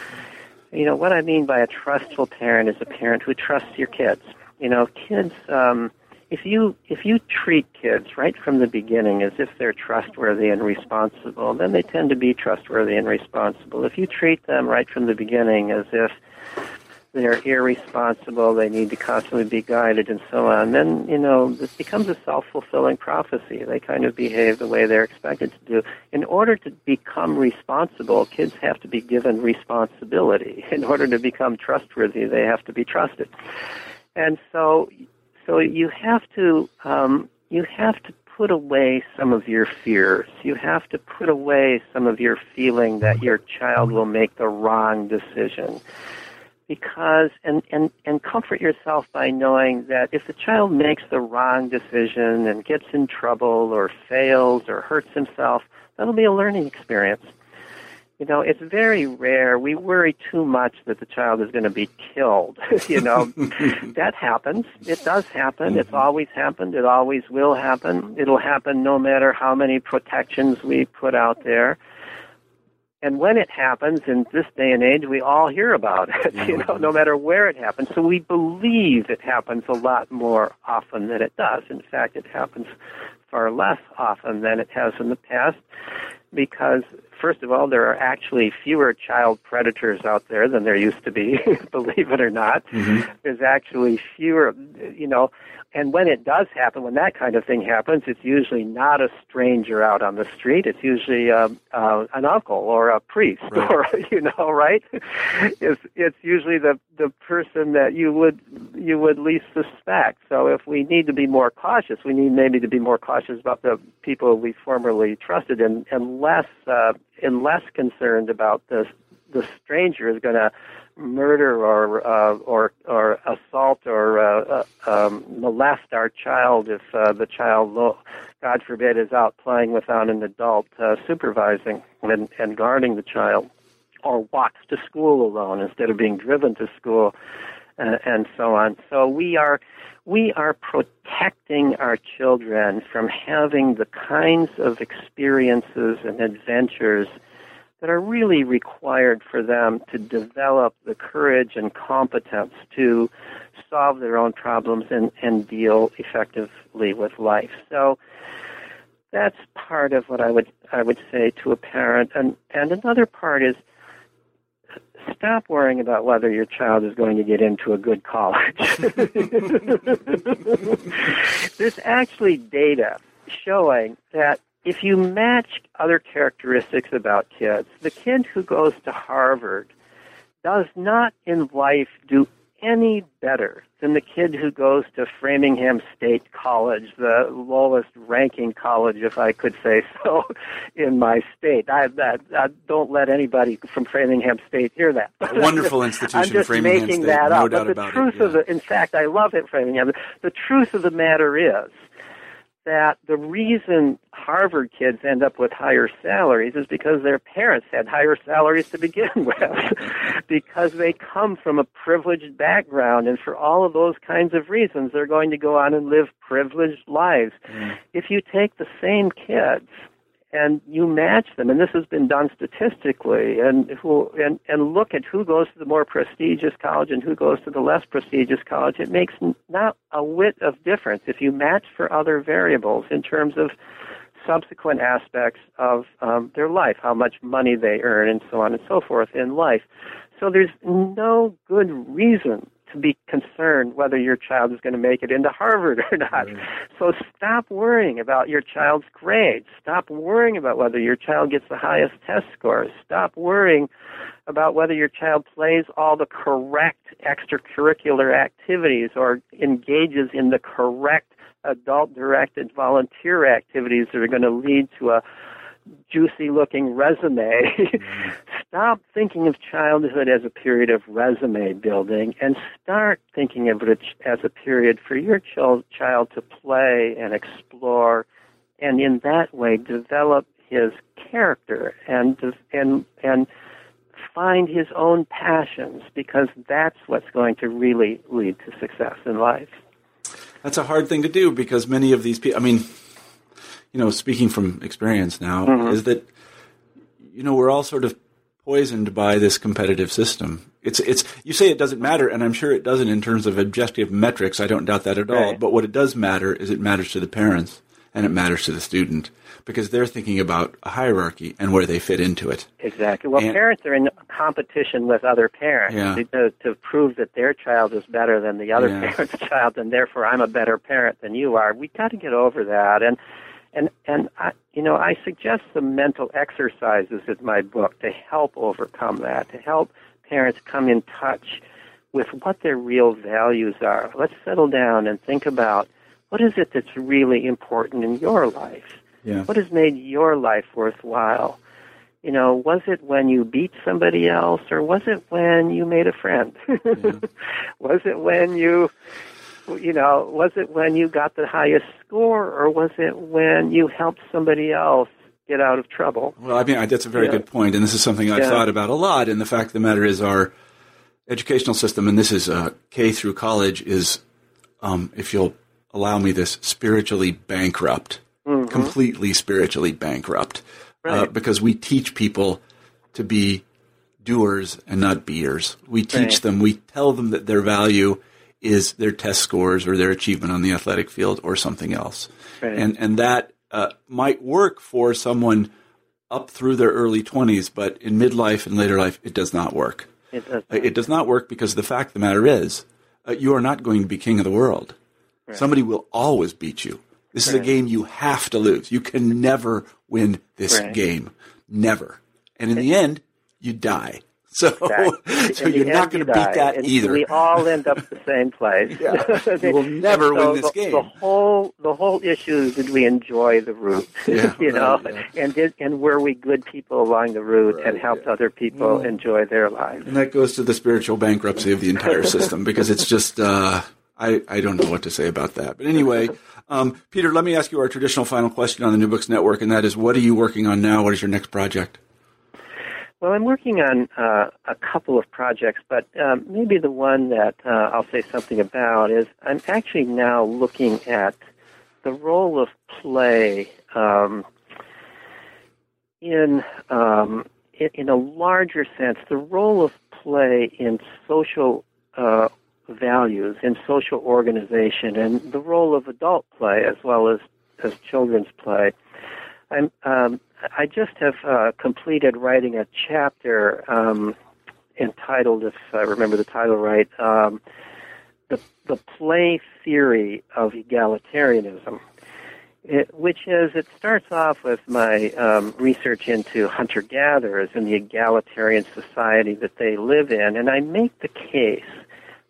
you know, what I mean by a trustful parent is a parent who trusts your kids. You know, kids, um, if you if you treat kids right from the beginning as if they're trustworthy and responsible, then they tend to be trustworthy and responsible. If you treat them right from the beginning as if they're irresponsible, they need to constantly be guided and so on, then, you know, this becomes a self-fulfilling prophecy. They kind of behave the way they're expected to do. In order to become responsible, kids have to be given responsibility. In order to become trustworthy, they have to be trusted. And so so you have to um, you have to put away some of your fears. You have to put away some of your feeling that your child will make the wrong decision. Because, and, and, and comfort yourself by knowing that if the child makes the wrong decision and gets in trouble or fails or hurts himself, that'll be a learning experience. You know, it's very rare. We worry too much that the child is going to be killed. You know, that happens. It does happen. It's always happened. It always will happen. It'll happen no matter how many protections we put out there. And when it happens, in this day and age, we all hear about it, you know, no matter where it happens. So we believe it happens a lot more often than it does. In fact, it happens far less often than it has in the past because, first of all, there are actually fewer child predators out there than there used to be, believe it or not. Mm-hmm. There's actually fewer, you know, and when it does happen, when that kind of thing happens, it's usually not a stranger out on the street. It's usually uh, uh, an uncle or a priest, right. or you know, right? It's it's usually the the person that you would you would least suspect. So if we need to be more cautious, we need maybe to be more cautious about the people we formerly trusted, and and less uh, and less concerned about the the stranger is going to murder or uh, or or assault or uh, uh, um, molest our child if uh, the child, God forbid, is out playing without an adult uh, supervising and, and guarding the child, or walks to school alone instead of being driven to school, uh, and so on. So we are we are protecting our children from having the kinds of experiences and adventures that are really required for them to develop the courage and competence to solve their own problems and, and deal effectively with life. So that's part of what I would I would say to a parent. And, and another part is stop worrying about whether your child is going to get into a good college. There's actually data showing that if you match other characteristics about kids, the kid who goes to Harvard does not in life do any better than the kid who goes to Framingham State College, the lowest ranking college, if I could say so, in my state. I, I, I don't let anybody from Framingham State hear that. A wonderful institution, I'm just Framingham making State, that no up. doubt But the about truth it. Yeah. of the, in fact, I love it, Framingham. The truth of the matter is that the reason Harvard kids end up with higher salaries is because their parents had higher salaries to begin with, because they come from a privileged background, and for all of those kinds of reasons, they're going to go on and live privileged lives. Mm. If you take the same kids and you match them, and this has been done statistically, and who and, and look at who goes to the more prestigious college and who goes to the less prestigious college, it makes not a whit of difference if you match for other variables in terms of subsequent aspects of um, their life, how much money they earn, and so on and so forth in life. So there's no good reason to be concerned whether your child is going to make it into Harvard or not. Right. So stop worrying about your child's grades. Stop worrying about whether your child gets the highest test scores. Stop worrying about whether your child plays all the correct extracurricular activities or engages in the correct adult-directed volunteer activities that are going to lead to a juicy-looking resume. Mm. Stop thinking of childhood as a period of resume building and start thinking of it as a period for your ch- child to play and explore, and in that way develop his character and and and find his own passions, because that's what's going to really lead to success in life. That's a hard thing to do, because many of these people, I mean, you know, speaking from experience now, mm-hmm. is that, you know, we're all sort of poisoned by this competitive system. It's, it's, you say it doesn't matter, and I'm sure it doesn't in terms of objective metrics. I don't doubt that at all. Right. But what it does matter is it matters to the parents and it matters to the student, because they're thinking about a hierarchy and where they fit into it. Exactly. Well, and, parents are in competition with other parents yeah. to, to prove that their child is better than the other yeah. parent's child, and therefore I'm a better parent than you are. We've got to get over that. And And, and I, you know, I suggest some mental exercises in my book to help overcome that, to help parents come in touch with what their real values are. Let's settle down and think about, what is it that's really important in your life? Yeah. What has made your life worthwhile? You know, was it when you beat somebody else, or was it when you made a friend? Yeah. Was it when you... You know, was it when you got the highest score, or was it when you helped somebody else get out of trouble? Well, I mean, that's a very yeah. good point, and this is something I've yeah. thought about a lot. And the fact of the matter is, our educational system, and this is uh, K through college, is, um, if you'll allow me this, spiritually bankrupt, mm-hmm. completely spiritually bankrupt, right. uh, because we teach people to be doers and not beers. We teach right. them, we tell them that their value is their test scores or their achievement on the athletic field or something else. Right. And and that uh, might work for someone up through their early twenties, but in midlife and later life, it does not work. It does not. It does not work because the fact of the matter is, uh, you are not going to be king of the world. Right. Somebody will always beat you. This right. is a game you have to lose. You can never win this right. game. Never. And in the end, you die. So, exactly. so you're not going to beat that and either. We all end up the same place. Yeah. You will never so win this the, game. The whole the whole issue is, did we enjoy the route? Yeah, you know, right, yeah. and did and were we good people along the route right, and helped yeah. other people yeah. enjoy their lives? And that goes to the spiritual bankruptcy of the entire system, because it's just uh, I I don't know what to say about that. But anyway, um, Peter, let me ask you our traditional final question on the New Books Network, and that is, what are you working on now? What is your next project? Well, I'm working on uh, a couple of projects, but um, maybe the one that uh, I'll say something about is I'm actually now looking at the role of play um, in, um, in in a larger sense, the role of play in social uh, values, in social organization, and the role of adult play as well as, as children's play. I'm um, I just have uh, completed writing a chapter um, entitled, if I remember the title right, um, the the play theory of egalitarianism, it, which is, it starts off with my um, research into hunter-gatherers and the egalitarian society that they live in, and I make the case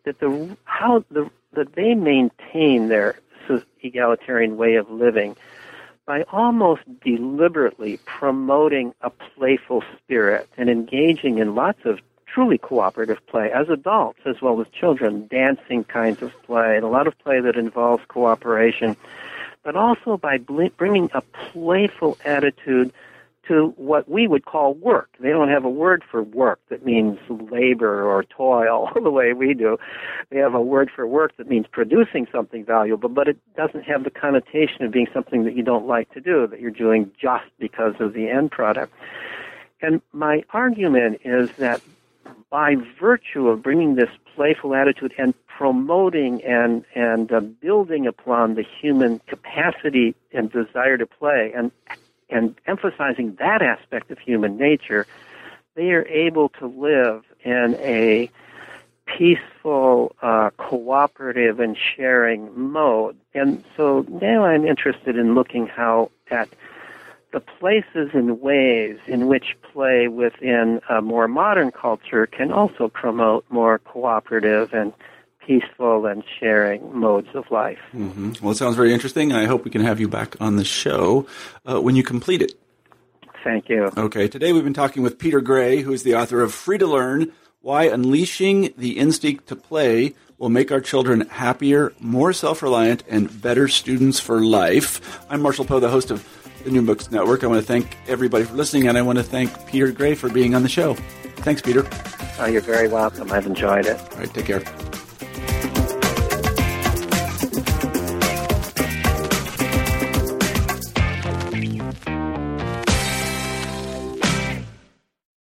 that the how the that they maintain their egalitarian way of living by almost deliberately promoting a playful spirit and engaging in lots of truly cooperative play as adults as well as children, dancing kinds of play, and a lot of play that involves cooperation, but also by bringing a playful attitude to what we would call work. They don't have a word for work that means labor or toil the way we do. They have a word for work that means producing something valuable, but it doesn't have the connotation of being something that you don't like to do, that you're doing just because of the end product. And my argument is that by virtue of bringing this playful attitude and promoting and, and uh, building upon the human capacity and desire to play and and emphasizing that aspect of human nature, they are able to live in a peaceful, uh, cooperative, and sharing mode. And so now I'm interested in looking how at the places and ways in which play within a more modern culture can also promote more cooperative and peaceful and sharing modes of life. Mm-hmm. Well, it sounds very interesting. I hope we can have you back on the show uh, when you complete it. Thank you. Okay. Today we've been talking with Peter Gray, who is the author of Free to Learn, Why Unleashing the Instinct to Play Will Make Our Children Happier, More Self-Reliant, and Better Students for Life. I'm Marshall Poe, the host of the New Books Network. I want to thank everybody for listening, and I want to thank Peter Gray for being on the show. Thanks, Peter. Oh, you're very welcome. I've enjoyed it. All right. Take care.